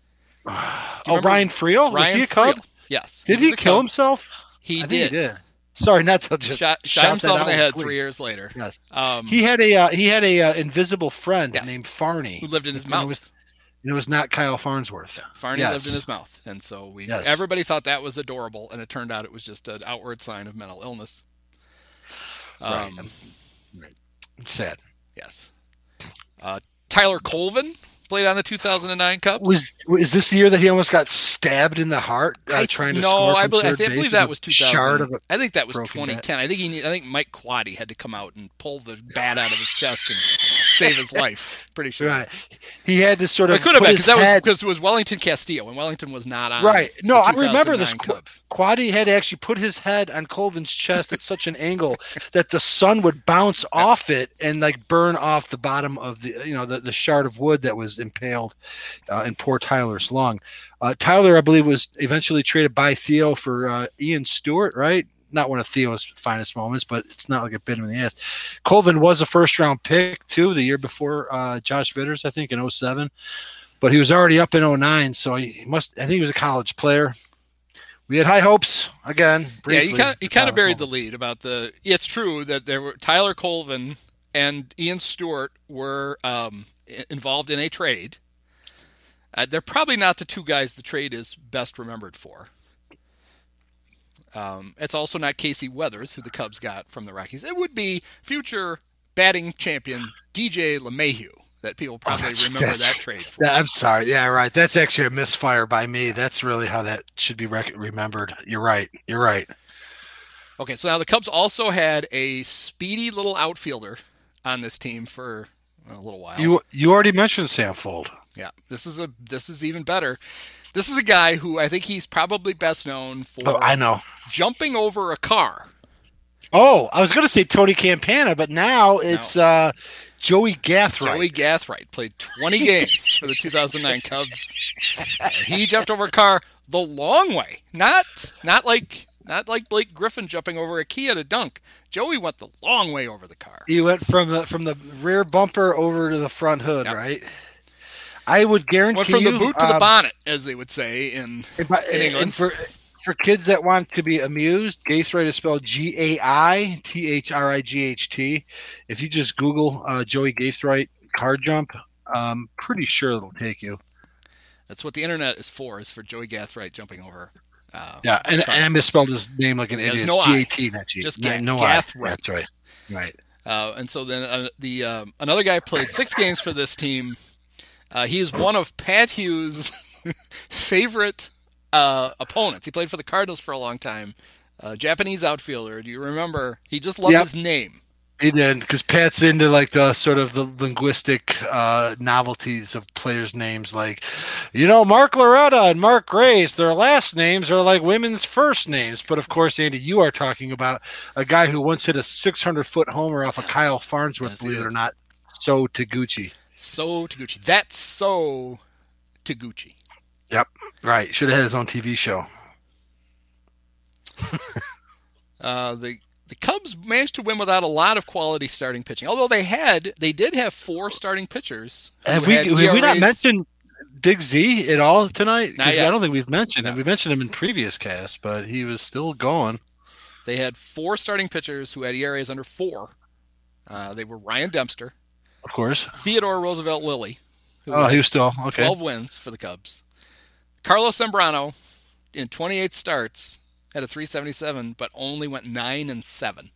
Oh, Ryan Friel? Was Ryan he a Cub? Friel. Yes. Did he, he kill Cub. himself? He I did. He did. Sorry, not to just shot, shot himself in the head quick. three years later. Yes, um, he had a uh, he had a uh, invisible friend yes. named Farney who lived in his and mouth. It was, and it was not Kyle Farnsworth. Yeah, Farney yes. lived in his mouth, and so we yes. everybody thought that was adorable, and it turned out it was just an outward sign of mental illness. Um, right. right. It's sad. Yes. Uh, Tyler Colvin played on the two thousand nine Cubs. Was is this the year that he almost got stabbed in the heart uh, I, trying to no, score? No, I believe, I base believe that was two thousand. Shard of a I think that was twenty ten. Bat. I think he. I think Mike Quaddy had to come out and pull the bat out of his chest and save his life. Pretty sure. Right. He had to sort of. It could have been because that head... was because it was Wellington Castillo, and Wellington was not on. Right. No, I remember this. Cubs. Quaddy had to actually put his head on Colvin's chest at such an angle that the sun would bounce yeah. off it and like burn off the bottom of the you know the, the shard of wood that was impaled uh, in poor Tyler's lung. Uh, Tyler, I believe, was eventually traded by Theo for uh, Ian Stewart, right? not one of Theo's finest moments, but it's not like it bit him in the ass. Colvin was a first-round pick, too, the year before uh, Josh Vitters, I think, in oh seven. But he was already up in oh nine, so he must. I think he was a college player. We had high hopes again. Briefly. Yeah, he kind of he kind of buried the lead about the. It's true that there were Tyler Colvin and Ian Stewart were um, involved in a trade. Uh, they're probably not the two guys the trade is best remembered for. Um, it's also not Casey Weathers, who the Cubs got from the Rockies. It would be future batting champion D J LeMahieu that people probably oh, remember that trade for. I'm sorry. Yeah, right. That's actually a misfire by me. That's really how that should be rec- remembered. You're right. You're right. Okay, so now the Cubs also had a speedy little outfielder on this team for a little while. You you already mentioned Sam Fuld. Yeah, this is a this is even better. This is a guy who I think he's probably best known for oh, I know. jumping over a car. Oh, I was going to say Tony Campana, but now it's no. uh, Joey Gathright. Joey Gathright played twenty games for the two thousand nine Cubs. He jumped over a car the long way, not not like not like Blake Griffin jumping over a Kia to dunk. Joey went the long way over the car. He went from the from the rear bumper over to the front hood, yep. right? I would guarantee went from you, the boot to um, the bonnet, as they would say in, I, in England. For, for kids that want to be amused, Gaithright is spelled G A I T H R I G H T. If you just Google uh, Joey Gaithright car jump, I'm pretty sure it'll take you. That's what the internet is for, is for Joey Gathright jumping over. Uh, yeah, and, and I misspelled his name like an There's idiot. No G A T, not G. Just no, Gath- no Gathright. That's right. Right. Uh, and so then uh, the um, another guy played six games for this team. Uh, he is one of Pat Hughes' favorite uh, opponents. He played for the Cardinals for a long time. Uh, Japanese outfielder. Do you remember? He just loved yep. his name. He did, because Pat's into like the sort of the linguistic uh, novelties of players' names. Like, you know, Mark Loretta and Mark Grace, their last names are like women's first names. But of course, Andy, you are talking about a guy who once hit a six hundred foot homer off of Kyle Farnsworth, yes, believe it or not. So Taguchi. So Taguchi. That's so Taguchi. Yep. Right. Should have had his own T V show. uh, the the Cubs managed to win without a lot of quality starting pitching. Although they had, they did have four starting pitchers. Have we, have we not mentioned Big Z at all tonight? Not yet. I don't think we've mentioned no. him. We mentioned him in previous casts, but he was still going. They had four starting pitchers who had E R As under four. Uh, they were Ryan Dempster. Of course. Theodore Roosevelt Lilly. Oh, he was still, okay. twelve wins for the Cubs. Carlos Zambrano, in twenty-eight starts, had a three seventy-seven, but only went nine and seven.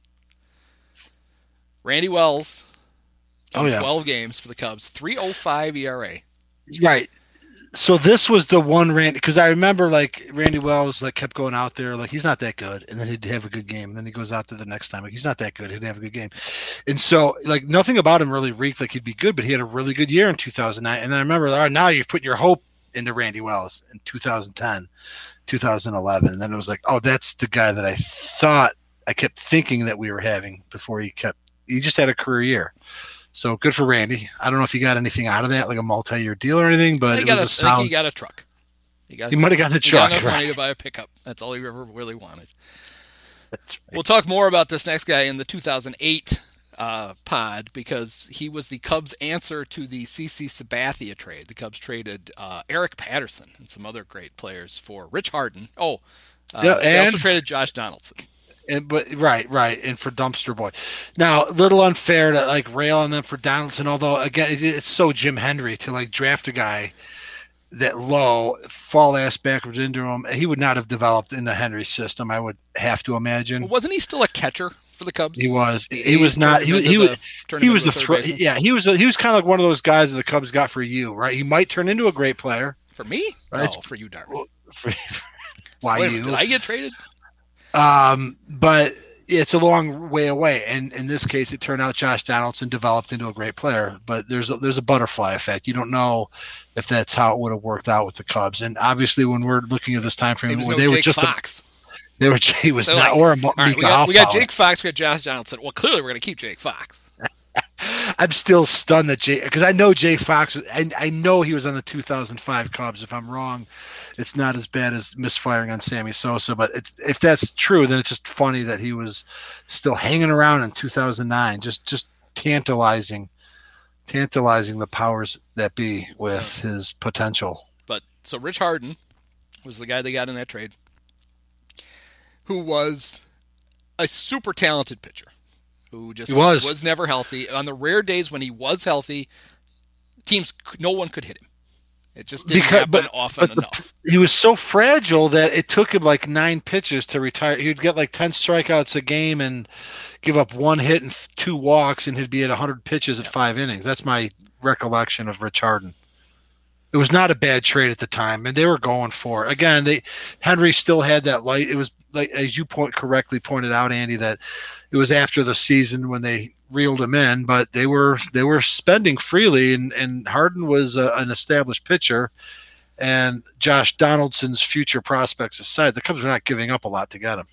Randy Wells, oh, yeah. twelve games for the Cubs, three oh five E R A. Right. So this was the one Randy, because I remember like Randy Wells like kept going out there like he's not that good, and then he'd have a good game. And then he goes out there the next time like he's not that good, he'd have a good game. And so like nothing about him really reeked like he'd be good, but he had a really good year in two thousand nine. And then I remember, all right, now you've put your hope into Randy Wells in two thousand ten, two thousand eleven, and then it was like, oh, that's the guy that I thought I kept thinking that we were having before he kept. He just had a career year. So good for Randy. I don't know if he got anything out of that, like a multi-year deal or anything, but he it got was a, a sound. I think he got a truck. He, got, he might have gotten a he truck. Got enough right. money to buy a pickup. That's all he ever really wanted. That's right. We'll talk more about this next guy in the two thousand eight uh, pod because he was the Cubs' answer to the C C Sabathia trade. The Cubs traded uh, Eric Patterson and some other great players for Rich Harden. Oh, uh, yeah, they also and- traded Josh Donaldson. And, but right, right, and for Dumpster Boy. Now, a little unfair to like rail on them for Donaldson, although again, it, it's so Jim Hendry to like draft a guy that low, fall ass backwards into him. He would not have developed in the Hendry system, I would have to imagine. Well, wasn't he still a catcher for the Cubs? He was. The he was not. He, he was. The, he was the. Thro- yeah, he was. He was kind of like one of those guys that the Cubs got for you, right? He might turn into a great player. For me? Right? Oh, for you, Darby. For, for, why Wait, you? Did I get traded? Um, but. It's a long way away, and in this case, it turned out Josh Donaldson developed into a great player. But there's a, there's a butterfly effect. You don't know if that's how it would have worked out with the Cubs. And obviously, when we're looking at this time frame, where no they Jake were just Fox. A, they were. He was They're not, like, or a all right, we, got, we got Jake Fox, we got Josh Donaldson. Well, clearly, we're going to keep Jake Fox. I'm still stunned that Jay, because I know Jay Fox. Was, I, I know he was on the two thousand five Cubs. If I'm wrong, it's not as bad as misfiring on Sammy Sosa. But it's, if that's true, then it's just funny that he was still hanging around in two thousand nine. Just, just tantalizing, tantalizing the powers that be with so, his potential. But so Rich Harden was the guy they got in that trade, who was a super talented pitcher. Who just was. was never healthy. On the rare days when he was healthy, teams, no one could hit him. It just didn't because, happen but, often but enough. The, he was so fragile that it took him like nine pitches to retire. He would get like ten strikeouts a game and give up one hit and two walks, and he'd be at one hundred pitches at yeah. five innings. That's my recollection of Rich Harden. It was not a bad trade at the time, and they were going for it. Again, they Henry still had that light. It was like, as you point correctly pointed out, Andy, that it was after the season when they reeled him in, but they were they were spending freely, and, and Harden was a, an established pitcher, and Josh Donaldson's future prospects aside, the Cubs were not giving up a lot to get him.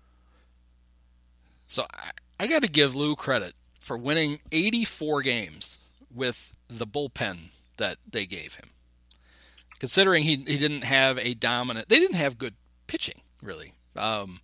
So I, I got to give Lou credit for winning eighty-four games with the bullpen that they gave him. Considering he he didn't have a dominant, they didn't have good pitching really. Um,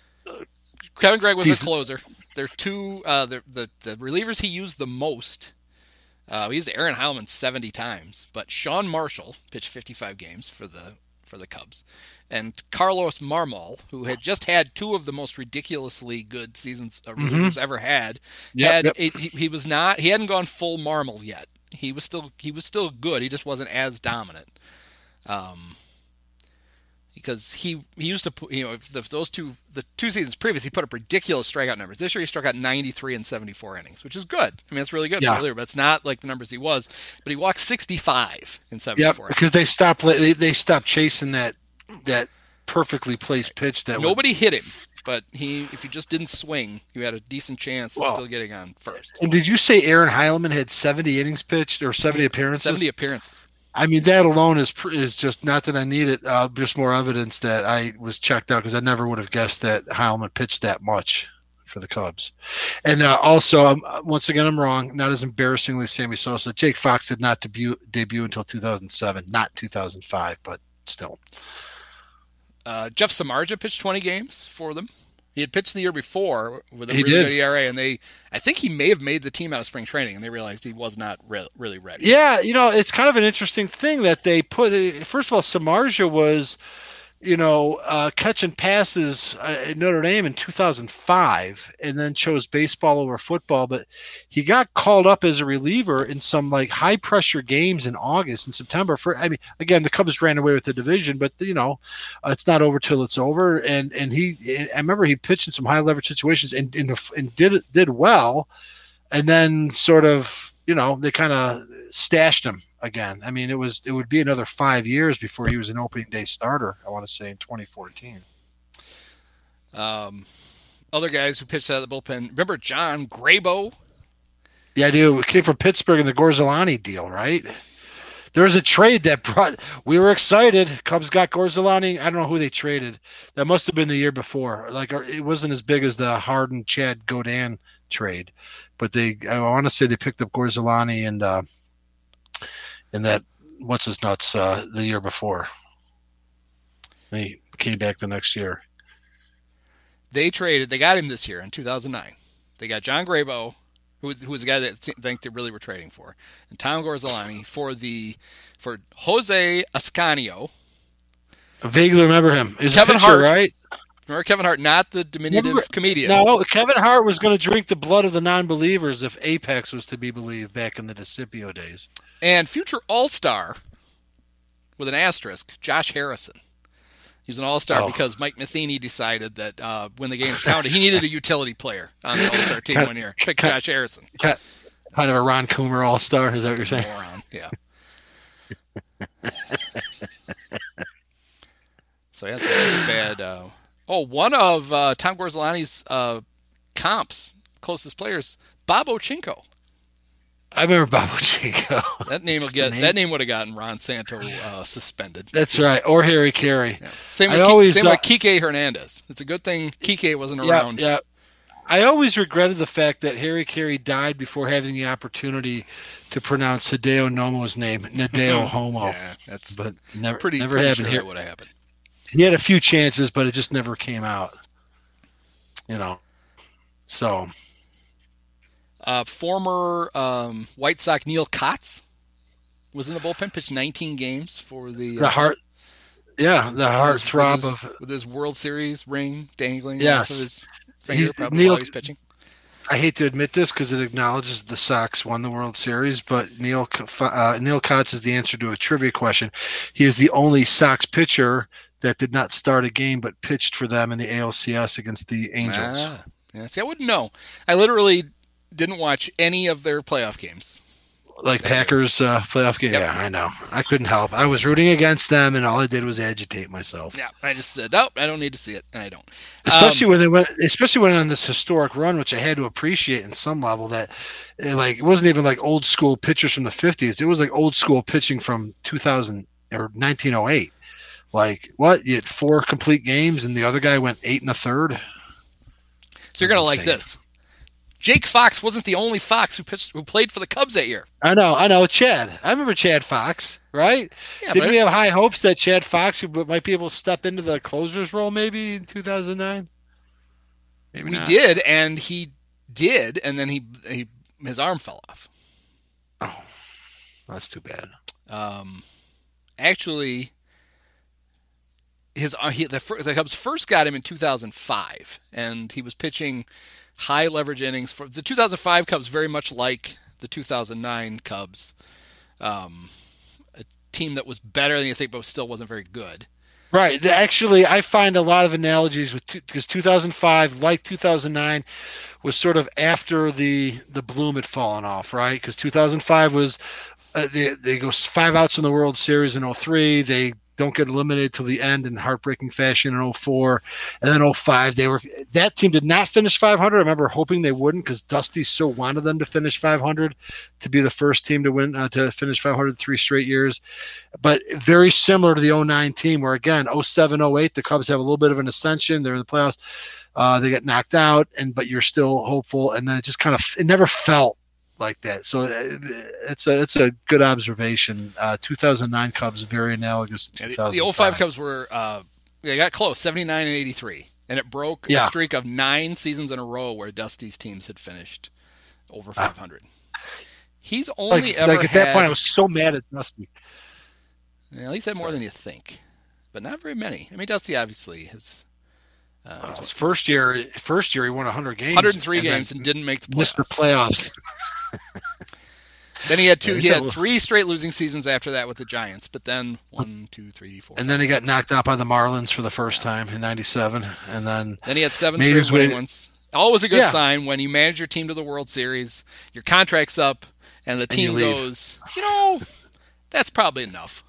Kevin Gregg was He's, a closer. They're two uh, the, the the relievers he used the most. Uh, he used Aaron Heilman seventy times, but Sean Marshall pitched fifty-five games for the for the Cubs, and Carlos Marmol, who had just had two of the most ridiculously good seasons a reliever's mm-hmm. ever had, yep, had yep. A, he, he was not he hadn't gone full Marmol yet. He was still he was still good. He just wasn't as dominant. Um. Because he, he used to put, you know, the, those two, the two seasons previous, he put up ridiculous strikeout numbers. This year he struck out ninety-three in seventy-four innings, which is good. I mean, that's really good. Yeah. For but it's not like the numbers he was. But he walked sixty-five in seventy-four. Yeah, because they stopped, they, they stopped chasing that that perfectly placed pitch. That Nobody would... hit him, but he, if he just didn't swing, you had a decent chance of well, still getting on first. And did you say Aaron Heilman had seventy innings pitched or seventy appearances? seventy appearances. I mean, that alone is is just not that I need it. Uh, just more evidence that I was checked out, because I never would have guessed that Heilman pitched that much for the Cubs. And uh, also, um, once again, I'm wrong. Not as embarrassingly as Sammy Sosa. Jake Fox did not debut debut until two thousand seven, not two thousand five, but still. Uh, Jeff Samardzija pitched twenty games for them. He had pitched the year before with a he really did. good E R A, and they, I think he may have made the team out of spring training, and they realized he was not re- really ready. Yeah, you know, it's kind of an interesting thing that they put. First of all, Samardzija was, you know, uh, catching passes at Notre Dame in two thousand five, and then chose baseball over football. But he got called up as a reliever in some like high pressure games in August and September. For I mean, again, the Cubs ran away with the division, but you know, uh, it's not over till it's over. And and he, I remember he pitched in some high leverage situations and and, and did did well, and then sort of, you know, they kind of stashed him again. I mean, it was it would be another five years before he was an opening day starter, I want to say, in twenty fourteen. Um, other guys who pitched out of the bullpen. Remember John Grabo? Yeah, I do. It came from Pittsburgh in the Gorzelani deal, right? There was a trade that brought – we were excited. Cubs got Gorzelani. I don't know who they traded. That must have been the year before. Like, it wasn't as big as the Harden, Chad, Godin trade. But they – I want to say they picked up Gorzelani and uh, and that – what's his nuts uh, the year before. And he came back the next year. They traded – they got him this year in two thousand nine. They got John Grabo, who, who was the guy that I think they really were trading for, and Tom Gorzelani for the for Jose Ascanio. I vaguely remember him. He's Kevin a pitcher, Hart, right? Remember Kevin Hart, not the diminutive remember, comedian. No, Kevin Hart was going to drink the blood of the non-believers if Apex was to be believed back in the DeCipio days. And future All-Star, with an asterisk, Josh Harrison. He was an All-Star oh. because Mike Matheny decided that uh, when the games counted, he needed a utility player on the All-Star team one year. Pick Josh Harrison. Kind of a Ron Coomer All-Star, is that what you're saying? Moron, yeah. So yeah, so that's a bad. Uh... Oh, one of uh, Tom Gorzelani's uh, comps, closest players, Bob Ochinko. I remember Bob Ochinko. That name will get name? that name would have gotten Ron Santo uh, suspended. That's right, or Harry Carey. Yeah. Same with, Ki- always, same uh, with Kike Hernandez. It's a good thing Kike wasn't yeah, around. Yeah. I always regretted the fact that Harry Carey died before having the opportunity to pronounce Hideo Nomo's name, Nadeo Homo. Yeah, that's but never, pretty, never pretty happened sure here. that would have happened. He had a few chances, but it just never came out. You know, so. Uh, former um, White Sox Neil Kotz was in the bullpen, pitched nineteen games for the uh, the heart. Yeah, the heart throb with his, of with his World Series ring dangling yes. off of his finger, He's, probably Neil, while he's pitching. I hate to admit this because it acknowledges the Sox won the World Series, but Neil uh, Neil Kotz is the answer to a trivia question. He is the only Sox pitcher that did not start a game but pitched for them in the A L C S against the Angels. Ah, yeah, see, I wouldn't know. I literally didn't watch any of their playoff games. Like Packers uh, playoff game? Yep. Yeah, I know. I couldn't help. I was rooting against them, and all I did was agitate myself. Yeah, I just said, nope, I don't need to see it, and I don't. Especially um, when they went, especially when on this historic run, which I had to appreciate in some level. That, it, like, it wasn't even like old school pitchers from the fifties. It was like old school pitching from two thousand or nineteen oh eight. Like, what? You had four complete games, and the other guy went eight and a third. So you're gonna like this. Jake Fox wasn't the only Fox who pitched, who played for the Cubs that year. I know, I know. Chad. I remember Chad Fox, right? Yeah, Didn't but we have high hopes that Chad Fox might be able to step into the closer's role maybe in two thousand nine? Maybe we not. did, and he did, and then he, he his arm fell off. Oh, that's too bad. Um, actually, his uh, he, the, the Cubs first got him in two thousand five, and he was pitching high leverage innings for the two thousand five Cubs, very much like the two thousand nine Cubs, um, a team that was better than you think, but still wasn't very good. Right. Actually, I find a lot of analogies with because two thousand five, like two thousand nine, was sort of after the the bloom had fallen off. Right, because two thousand five was uh, they they go five outs in the World Series in oh three. They don't get eliminated till the end in heartbreaking fashion in oh four, and then oh five they were that team did not finish five hundred. I remember hoping they wouldn't because Dusty so wanted them to finish five hundred, to be the first team to win uh, to finish five hundred three straight years. But very similar to the oh nine team, where again oh seven oh eight the Cubs have a little bit of an ascension. They're in the playoffs. Uh, they get knocked out, and but you're still hopeful, and then it just kind of it never felt like that. So it's a it's a good observation. Uh, two thousand nine Cubs very analogous to Yeah, two thousand five. the, the oh five Cubs were uh, they got close, seventy-nine and eighty-three, and it broke Yeah. a streak of nine seasons in a row where Dusty's teams had finished over five hundred. He's only Like, ever like at that had, point, I was so mad at Dusty. yeah, he's had more than you think, but not very many. I mean, Dusty obviously has uh, Uh, his first year, first year he won one hundred games, one hundred three and games then and didn't make the missed the playoffs. playoffs. Then he had two. Yeah, he he's had a- three straight losing seasons after that with the Giants. But then one, two, three, four. And five, then he got six. knocked out by the Marlins for the first time in ninety-seven, and then Then he had seven made straight his way winning to- ones. Always a good Yeah. sign when you manage your team to the World Series, your contract's up, and the And you team leave. goes, you know, that's probably enough.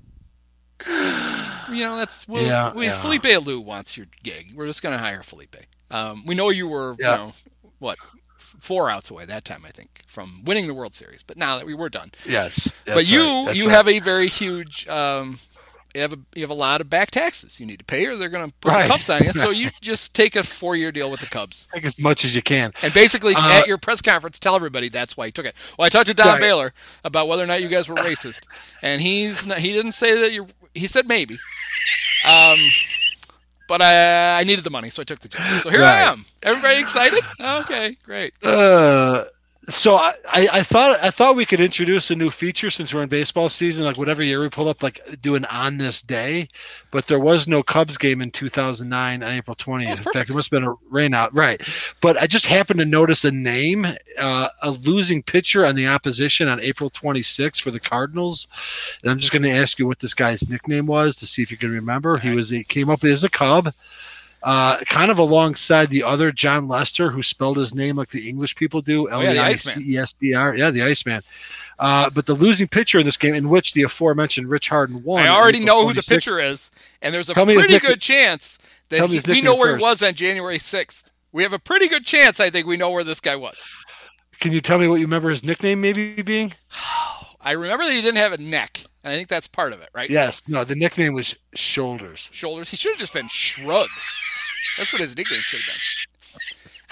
You know, that's we'll, Yeah, we, yeah. Felipe Alou wants your gig. We're just going to hire Felipe. Um, we know you were, Yeah. you know, what, four outs away that time, I think, from winning the World Series. But now that we were done. yes, but that's you right, that's you right. have a very huge um, you have a you have a lot of back taxes you need to pay, or they're going to put Right. the cuffs on you. So you just take a four year deal with the Cubs, take as much as you can. and basically Uh, at your press conference tell everybody that's why you took it. Well, I talked to Don Right. Baylor about whether or not you guys were racist, and he's not, he didn't say that you. He said maybe. Um, but I I needed the money, so I took the job. So here I Right. am. Everybody excited? Okay, great. Uh, so I, I, I thought I thought we could introduce a new feature since we're in baseball season, like whatever year we pull up, like do an on this day. But there was no Cubs game in two thousand nine on April twentieth. Oh, in it's fact, perfect. it must have been a rain out, right? But I just happened to notice a name, uh, a losing pitcher on the opposition on April twenty-sixth for the Cardinals, and I'm just going to ask you what this guy's nickname was to see if you can remember. He right. was he came up as a Cub. Uh, kind of alongside the other John Lester, who spelled his name like the English people do, Oh, L yeah, E the I Iceman. C E S D R. Yeah, the Iceman. Uh, but the losing pitcher in this game, in which the aforementioned Rich Harden won. I on already April know who the twenty-sixth. pitcher is, and there's a Tell me his pretty nickname. good chance that Tell me he, his we nickname know where first. he was on January sixth. We have a pretty good chance, I think, we know where this guy was. Can you tell me what you remember his nickname maybe being? I remember that he didn't have a neck, and I think that's part of it, right? Yes. No, the nickname was Shoulders. Shoulders. He should have just been Shrug. That's what his nickname should have been.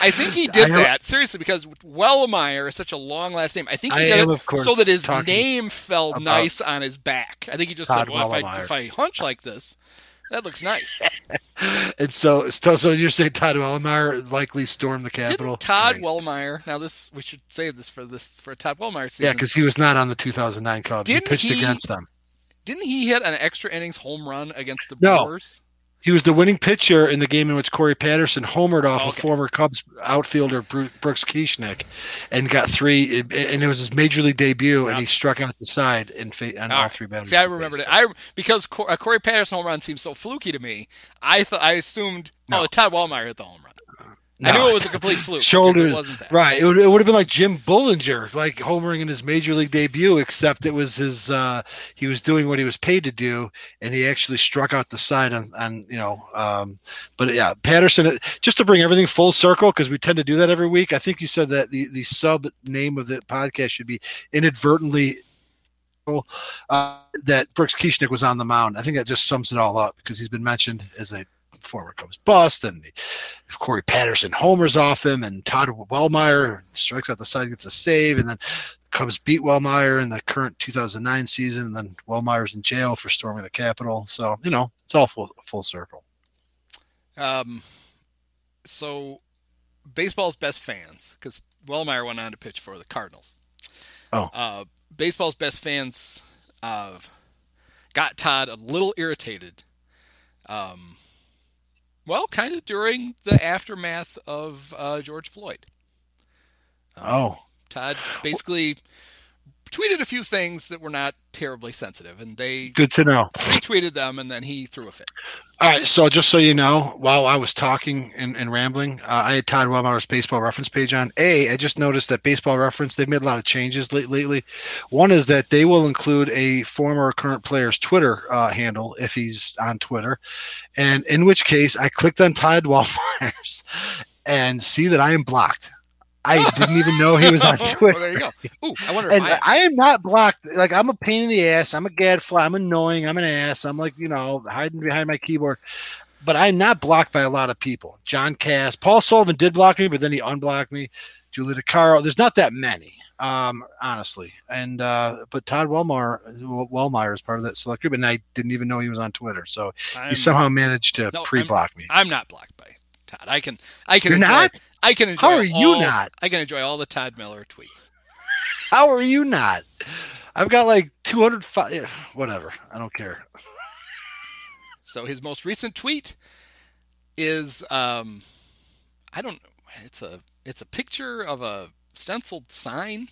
I think he did I- that seriously because Wellmeyer is such a long last name. I think he I did am, it of course, so that his talking name felt about nice on his back. I think he just Todd said, "Well, if I, Wellmeyer. if I hunch like this, that looks nice." And so, so, so you're saying Todd Wellmeyer likely stormed the Capitol? Didn't Todd Right. Wellmeyer? Now this we should save this for this for a Todd Wellmeyer season. Yeah, because he was not on the two thousand nine Cubs. Didn't he pitched he- against them. Didn't he hit an extra innings home run against the No. Brewers? He was the winning pitcher in the game in which Corey Patterson homered off Okay. a former Cubs outfielder Bru- Brooks Kieschnick and got three. And it was his major league debut, and he struck out the side in fa- on All all right. three batters. See, I remember that. I because Cor- a Corey Patterson home run seems so fluky to me. I thought I assumed No. oh Todd Wellmeyer hit the home run. No. I knew it was a complete fluke. because Shoulder, it wasn't that. right? It would, it would have been like Jim Bullinger, like homering in his major league debut, except it was his. Uh, he was doing what he was paid to do, and he actually struck out the side on, on you know. Um, but yeah, Patterson. Just to bring everything full circle, because we tend to do that every week. I think you said that the the sub name of the podcast should be inadvertently. Uh, that Brooks Kieschnick was on the mound. I think that just sums it all up because he's been mentioned as a former Cubs bust, and the, Corey Patterson homers off him, and Todd Wellmeyer strikes out the side, gets a save, and then the Cubs beat Wellmeyer in the current two thousand nine season, and then Wellmeyer's in jail for storming the Capitol. So, you know, it's all full, full circle. Um, so baseball's best fans, because Wellmeyer went on to pitch for the Cardinals. Oh. Uh, baseball's best fans uh, got Todd a little irritated. Um, well, kind of during the aftermath of uh, George Floyd. Um, Oh. Todd basically tweeted a few things that were not terribly sensitive, and they Good to know. retweeted them, and then he threw a fit. All right, so just so you know, while I was talking and, and rambling, uh, I had Todd Wellmeyer's baseball reference page on. A, I just noticed that baseball reference, they've made a lot of changes late, lately. One is that they will include a former or current player's Twitter uh, handle if he's on Twitter, and in which case I clicked on Todd Wellmeyer's and see that I am blocked. I didn't even know he was on Twitter. Well, there you go. Ooh, I wonder if And I, I am not blocked. Like, I'm a pain in the ass. I'm a gadfly. I'm annoying. I'm an ass. I'm like, you know, hiding behind my keyboard. But I'm not blocked by a lot of people. John Cass, Paul Sullivan did block me, but then he unblocked me. Julie DeCaro. There's not that many, um, honestly. And uh, but Todd Wellmeyer, Wellmeyer is part of that select group, and I didn't even know he was on Twitter. So I'm, he somehow managed to No, pre-block me. I'm not blocked by Todd. I can I can You're enjoy, not? I can enjoy How are you all- not? I can enjoy all the Todd Miller tweets. How are you not? I've got like two hundred five. Whatever. I don't care. So his most recent tweet is um I don't it's a it's a picture of a stenciled sign.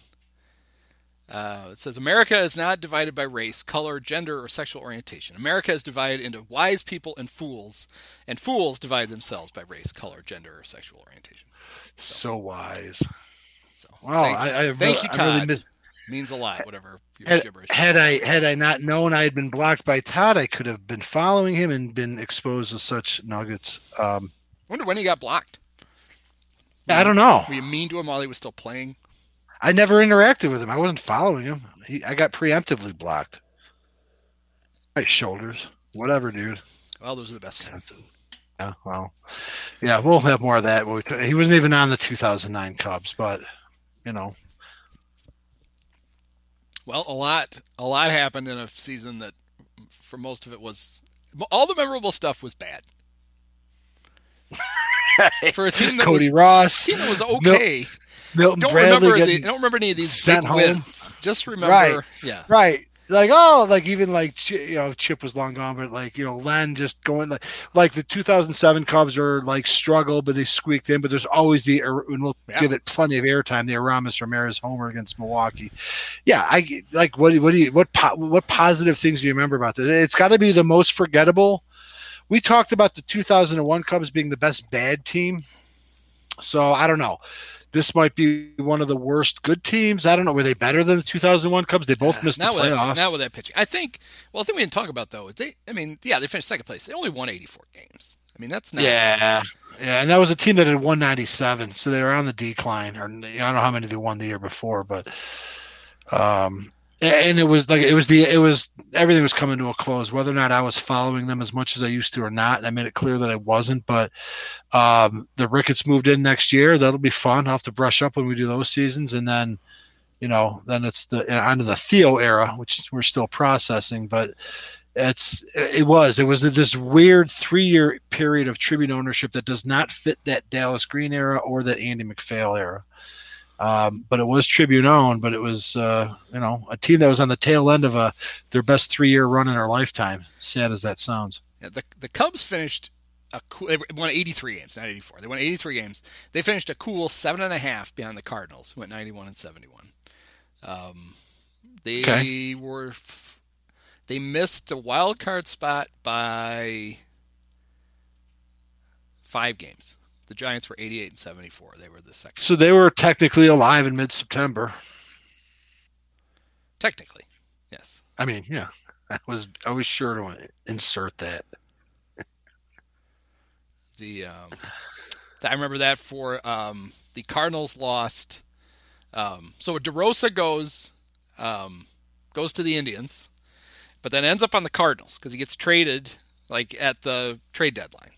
Uh, it says America is not divided by race, color, gender, or sexual orientation. America is divided into wise people and fools, and fools divide themselves by race, color, gender, or sexual orientation. So wise. So Wow, thanks, I, I, thank you, I Todd. really miss, Means a lot. Whatever your had, gibberish. had is. I had I not known I had been blocked by Todd, I could have been following him and been exposed to such nuggets. Um, Wonder when he got blocked. I don't know. Were you mean to him while he was still playing? I never interacted with him. I wasn't following him. He, I got preemptively blocked. My shoulders, whatever, dude. Well, those are the best. Yeah, well, yeah, we'll have more of that. When we, he wasn't even on the two thousand nine Cubs, but you know, Well, a lot, a lot happened in a season that, for most of it, was all the memorable stuff was bad. For a team that Cody was, Ross, team that was okay. Milton don't Bradley remember the, getting don't remember any of these sent big home. wins. Just remember, Right. yeah. right. Like, oh, like even like Ch- you know, Chip was long gone, but like, you know, Len just going like like the two thousand seven Cubs are like struggle, but they squeaked in. But there's always the, and we'll Yeah. give it plenty of airtime, the Aramis Ramirez homer against Milwaukee. Yeah, I like what what do you what po- what positive things do you remember about this? It's got to be the most forgettable. We talked about the two thousand one Cubs being the best bad team, so I don't know. This might be one of the worst good teams. I don't know. Were they better than the two thousand one Cubs? They both missed the Not with that, playoffs. not with that pitching. I think. Well, the thing we didn't talk about though is they. I mean, yeah, they finished second place. They only won eighty-four games. I mean, that's not. Yeah, yeah, and that was a team that had won ninety-seven, so they were on the decline. Or I don't know how many they won the year before, but um, And it was like it was the it was everything was coming to a close. Whether or not I was following them as much as I used to or not, and I made it clear that I wasn't. But um, the Ricketts moved in next year. That'll be fun. I'll have to brush up when we do those seasons, and then you know then it's the onto the Theo era, which we're still processing. But it's it was it was this weird three year period of Tribune ownership that does not fit that Dallas Green era or that Andy MacPhail era. Um, but it was Tribune owned, but it was, uh, you know, a team that was on the tail end of a their best three year run in their lifetime. Sad as that sounds. Yeah, the the Cubs finished a cool. They won eighty-three games, not eighty-four. They won eighty-three games. They finished a cool seven and a half behind the Cardinals, who went ninety-one and seventy-one. Um, they okay. were they missed a wild card spot by five games. The Giants were eighty-eight and seventy-four. They were the second. So they were technically alive in mid-September. Technically, yes. I mean, yeah. I was I was sure to insert that. The um, I remember that for um, the Cardinals lost. Um, so DeRosa goes um, goes to the Indians, but then ends up on the Cardinals because he gets traded like at the trade deadline.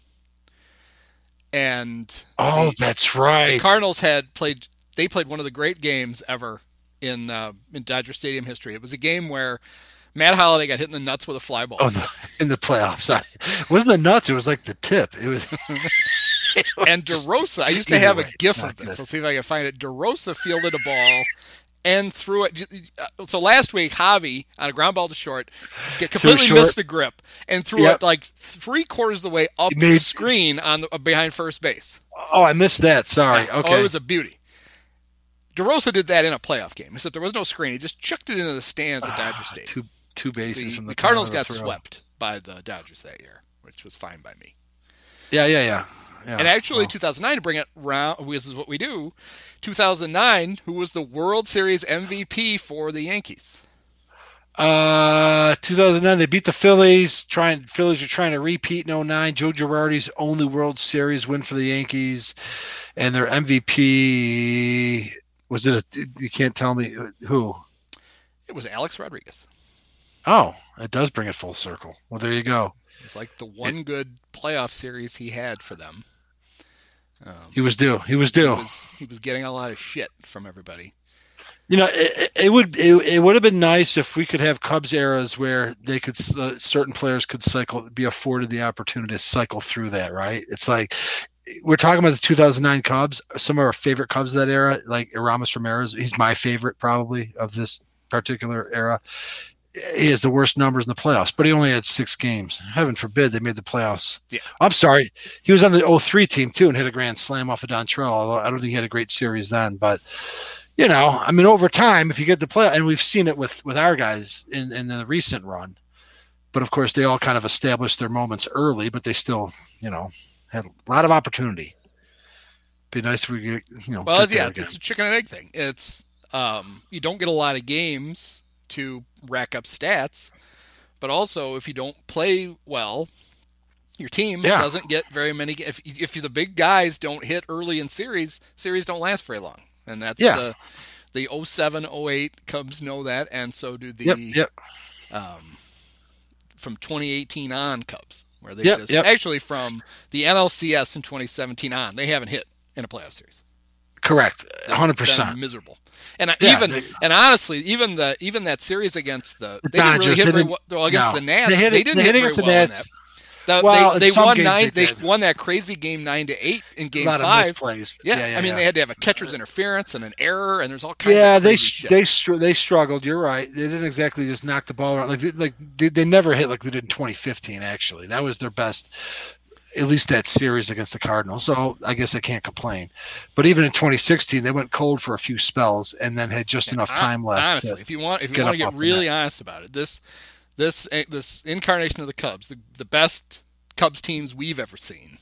And oh, the, that's right. The Cardinals had played. They played one of the great games ever in uh, in Dodger Stadium history. It was a game where Matt Holliday got hit in the nuts with a fly ball. Oh, no, in the playoffs. Yes. It wasn't the nuts. It was like the tip. It was. it was and DeRosa, I used to have a GIF of this. Let's see if I can find it. DeRosa fielded a ball and threw it. So last week, Javi, on a ground ball to short, completely short. missed the grip and threw yep. it like three quarters of the way up made, the screen on the, behind first base. Oh, I missed that. Sorry. Yeah. Okay. Oh, it was a beauty. DeRosa did that in a playoff game, except there was no screen. He just chucked it into the stands at Dodger Stadium. Two, two bases the, from the, the Cardinals got throw. swept by the Dodgers that year, which was fine by me. Yeah, yeah, yeah. Yeah, and actually, well. two thousand nine, to bring it around, this is what we do, two thousand nine, who was the World Series M V P for the Yankees? Uh, two thousand nine, they beat the Phillies. Trying Phillies are trying to repeat in oh nine. Joe Girardi's only World Series win for the Yankees. And their M V P, was it a, you can't tell me who? It was Alex Rodriguez. Oh, it does bring it full circle. Well, there you go. It's like the one it, good playoff series he had for them. Um, he was due. He was due. He was, he was getting a lot of shit from everybody. You know, it, it would it, it would have been nice if we could have Cubs eras where they could uh, certain players could cycle, be afforded the opportunity to cycle through that. Right? It's like we're talking about the two thousand nine Cubs. Some of our favorite Cubs of that era, like Aramis Ramirez. He's my favorite probably of this particular era. He has the worst numbers in the playoffs, but he only had six games. Heaven forbid they made the playoffs. Yeah. I'm sorry. He was on the oh three team, too, and hit a grand slam off of Dontrell, although I don't think he had a great series then. But, you know, I mean, over time, if you get the play, and we've seen it with, with our guys in, in the recent run. But, of course, they all kind of established their moments early, but they still, you know, had a lot of opportunity. Be nice if we could, you know. Well, yeah, it's, it's a chicken and egg thing. It's um, you don't get a lot of games to rack up stats, but also if you don't play well, your team yeah. doesn't get very many. If if the big guys don't hit early in series, series don't last very long, and that's yeah. the the oh seven oh eight Cubs know that, and so do the yep, yep. Um, from twenty eighteen on Cubs, where they yep, just yep. actually from the N L C S in twenty seventeen on, they haven't hit in a playoff series. Correct, one hundred percent miserable. And yeah, even they, and honestly, even the even that series against the, the they didn't really hit very well, well against no. the Nats. They, hit, they didn't they hit, hit very against well the in Nats. that. The, well, they they won nine. They, they won that crazy game nine to eight in game a lot five. Of misplays. Yeah, yeah, yeah, I mean yeah. they had to have a catcher's interference and an error, and there's all kinds. Yeah, of they shit. they str- they struggled. You're right. They didn't exactly just knock the ball around like they, like they, they never hit like they did in twenty fifteen. Actually, that was their best. At least that series against the Cardinals. So I guess I can't complain. But even in twenty sixteen, they went cold for a few spells and then had just yeah, enough time left. Honestly, if you want, if you want to get really honest about it, this this this incarnation of the Cubs, the the best Cubs teams we've ever seen,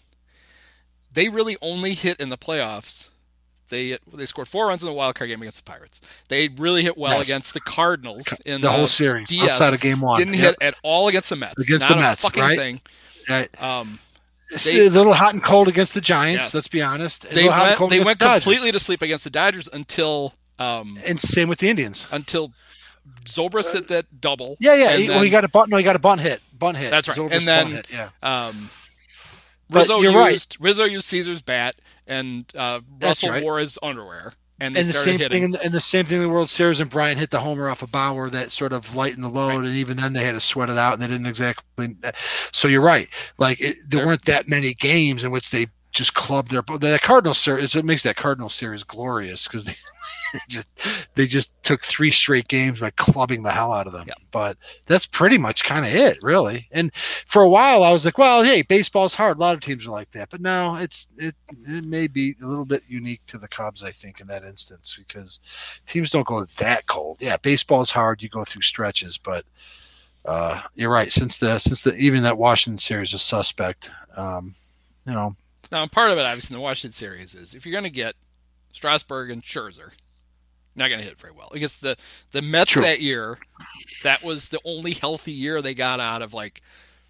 they really only hit in the playoffs. They they scored four runs in the wild card game against the Pirates. They really hit well yes. against the Cardinals in the the whole series D S. outside of game one. Didn't yep. hit at all against the Mets. Against Not the a Mets, fucking right? thing. Right. Um, They, a little hot and cold against the Giants. Yes. Let's be honest. A they went, they went the completely to sleep against the Dodgers until. Um, and same with the Indians. Until Zobrist hit that double. Yeah, yeah. And He, then, well, he got a bunt. No, he got a bunt hit. Bunt hit. That's right. Zobrist and then bunt hit, yeah. um, But Rizzo you're used right. Rizzo used Caesar's bat, and uh, That's Russell right. wore his underwear, and they And the started same hitting. thing, in the, and the same thing in the World Series. And Brian hit the homer off of Bauer that sort of lightened the load, Right. and even then they had to sweat it out, and they didn't exactly. So you're right. Like it, there They're- weren't that many games in which they just clubbed their. The Cardinal series. It makes that Cardinal series glorious because they just they just took three straight games by clubbing the hell out of them. Yeah. But that's pretty much kind of it, really. And for a while, I was like, well, hey, baseball's hard. A lot of teams are like that, but no, it's it it may be a little bit unique to the Cubs, I think, in that instance, because teams don't go that cold. Yeah, baseball's hard. You go through stretches, but uh, you're right. Since the since the even that Washington series was suspect, um, you know. Now, part of it, obviously, in the Washington series is if you're going to get Strasburg and Scherzer, not going to hit very well. Against the, the Mets True. that year, that was the only healthy year they got out of, like,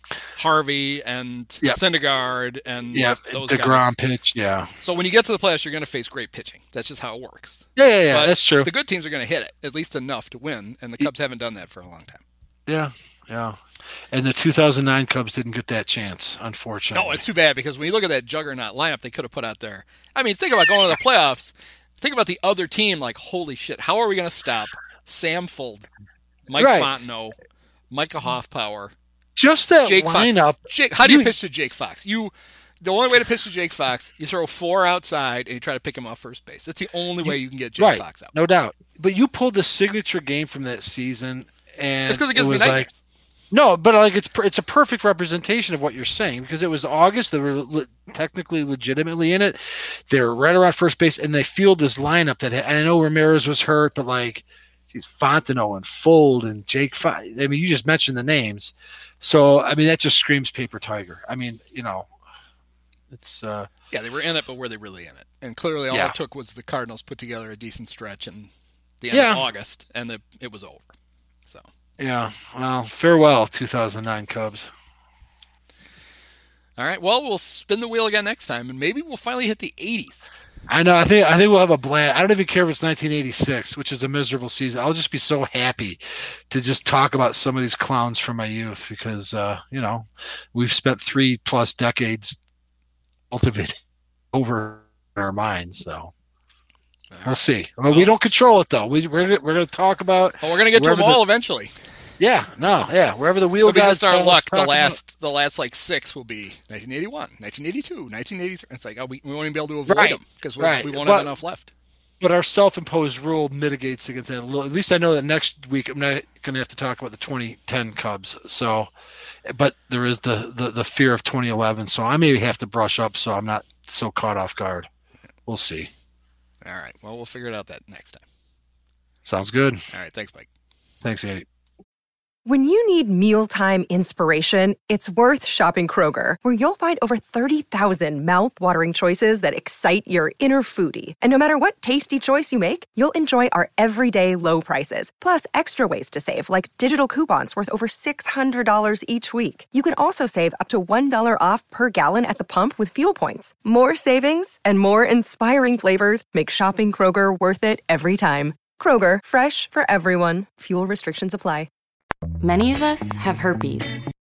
Harvey and Yep. Syndergaard and Yeah, those DeGrom guys. pitch. Yeah, So when you get to the playoffs, you're going to face great pitching. That's just how it works. yeah, yeah, yeah. But That's true. The good teams are going to hit it, at least enough to win, and the Cubs haven't done that for a long time. Yeah, yeah. And the two thousand nine Cubs didn't get that chance, unfortunately. No, it's too bad because when you look at that juggernaut lineup they could have put out there. I mean, think about going to the playoffs. Think about the other team. Like, holy shit, how are we going to stop Sam Fuld, Mike Right. Fontenot, Micah Hoffpower, just that Jake lineup. Fox? Jake, how do you, You- pitch to Jake Fox? You, the only way to pitch to Jake Fox, you throw four outside and you try to pick him off first base. That's the only way you can get Jake right, Fox out. no doubt. But you pulled the signature game from that season, and It's because it gives me was nightmares. like no, but like it's per- it's a perfect representation of what you're saying because it was August. They were le- technically, legitimately in it. They were right around first base, and they fielded this lineup that. And I know Ramirez was hurt, but like, geez, Fontenot and Fuld and Jake. Fo- I mean, you just mentioned the names, so I mean that just screams paper tiger. I mean, you know, it's. uh Yeah, they were in it, but were they really in it? And clearly all Yeah. it took was the Cardinals put together a decent stretch in the end Yeah. of August, and the, it was over. So. Yeah, well, farewell, two thousand nine Cubs. All right. Well, we'll spin the wheel again next time, and maybe we'll finally hit the eighties. I know. I think. I think we'll have a blast. I don't even care if it's nineteen eighty-six, which is a miserable season. I'll just be so happy to just talk about some of these clowns from my youth because, uh, you know, we've spent three plus decades cultivating over our minds. So we'll see. Well, we don't control it though. We we're gonna- we're going to talk about. Well, we're gonna get to them wherever all the- eventually. Yeah. No. Yeah. Wherever the wheel It'll be guys just our tell us luck. to The talk about- last, the last like six will be nineteen eighty-one, nineteen eighty-two, nineteen eighty-three. It's like oh, we, we won't even be able to avoid Right. them because we, Right. we won't But- have enough left. But our self-imposed rule mitigates against that a little. At least I know that next week I'm not going to have to talk about the twenty ten Cubs. So, but there is the, the, the fear of twenty eleven. So I maybe have to brush up so I'm not so caught off guard. We'll see. All right. Well, we'll figure it out that next time. Sounds good. All right. Thanks, Mike. Thanks, Andy. When you need mealtime inspiration, it's worth shopping Kroger, where you'll find over thirty thousand mouth-watering choices that excite your inner foodie. And no matter what tasty choice you make, you'll enjoy our everyday low prices, plus extra ways to save, like digital coupons worth over six hundred dollars each week. You can also save up to one dollar off per gallon at the pump with fuel points. More savings and more inspiring flavors make shopping Kroger worth it every time. Kroger, fresh for everyone. Fuel restrictions apply. Many of us have herpes.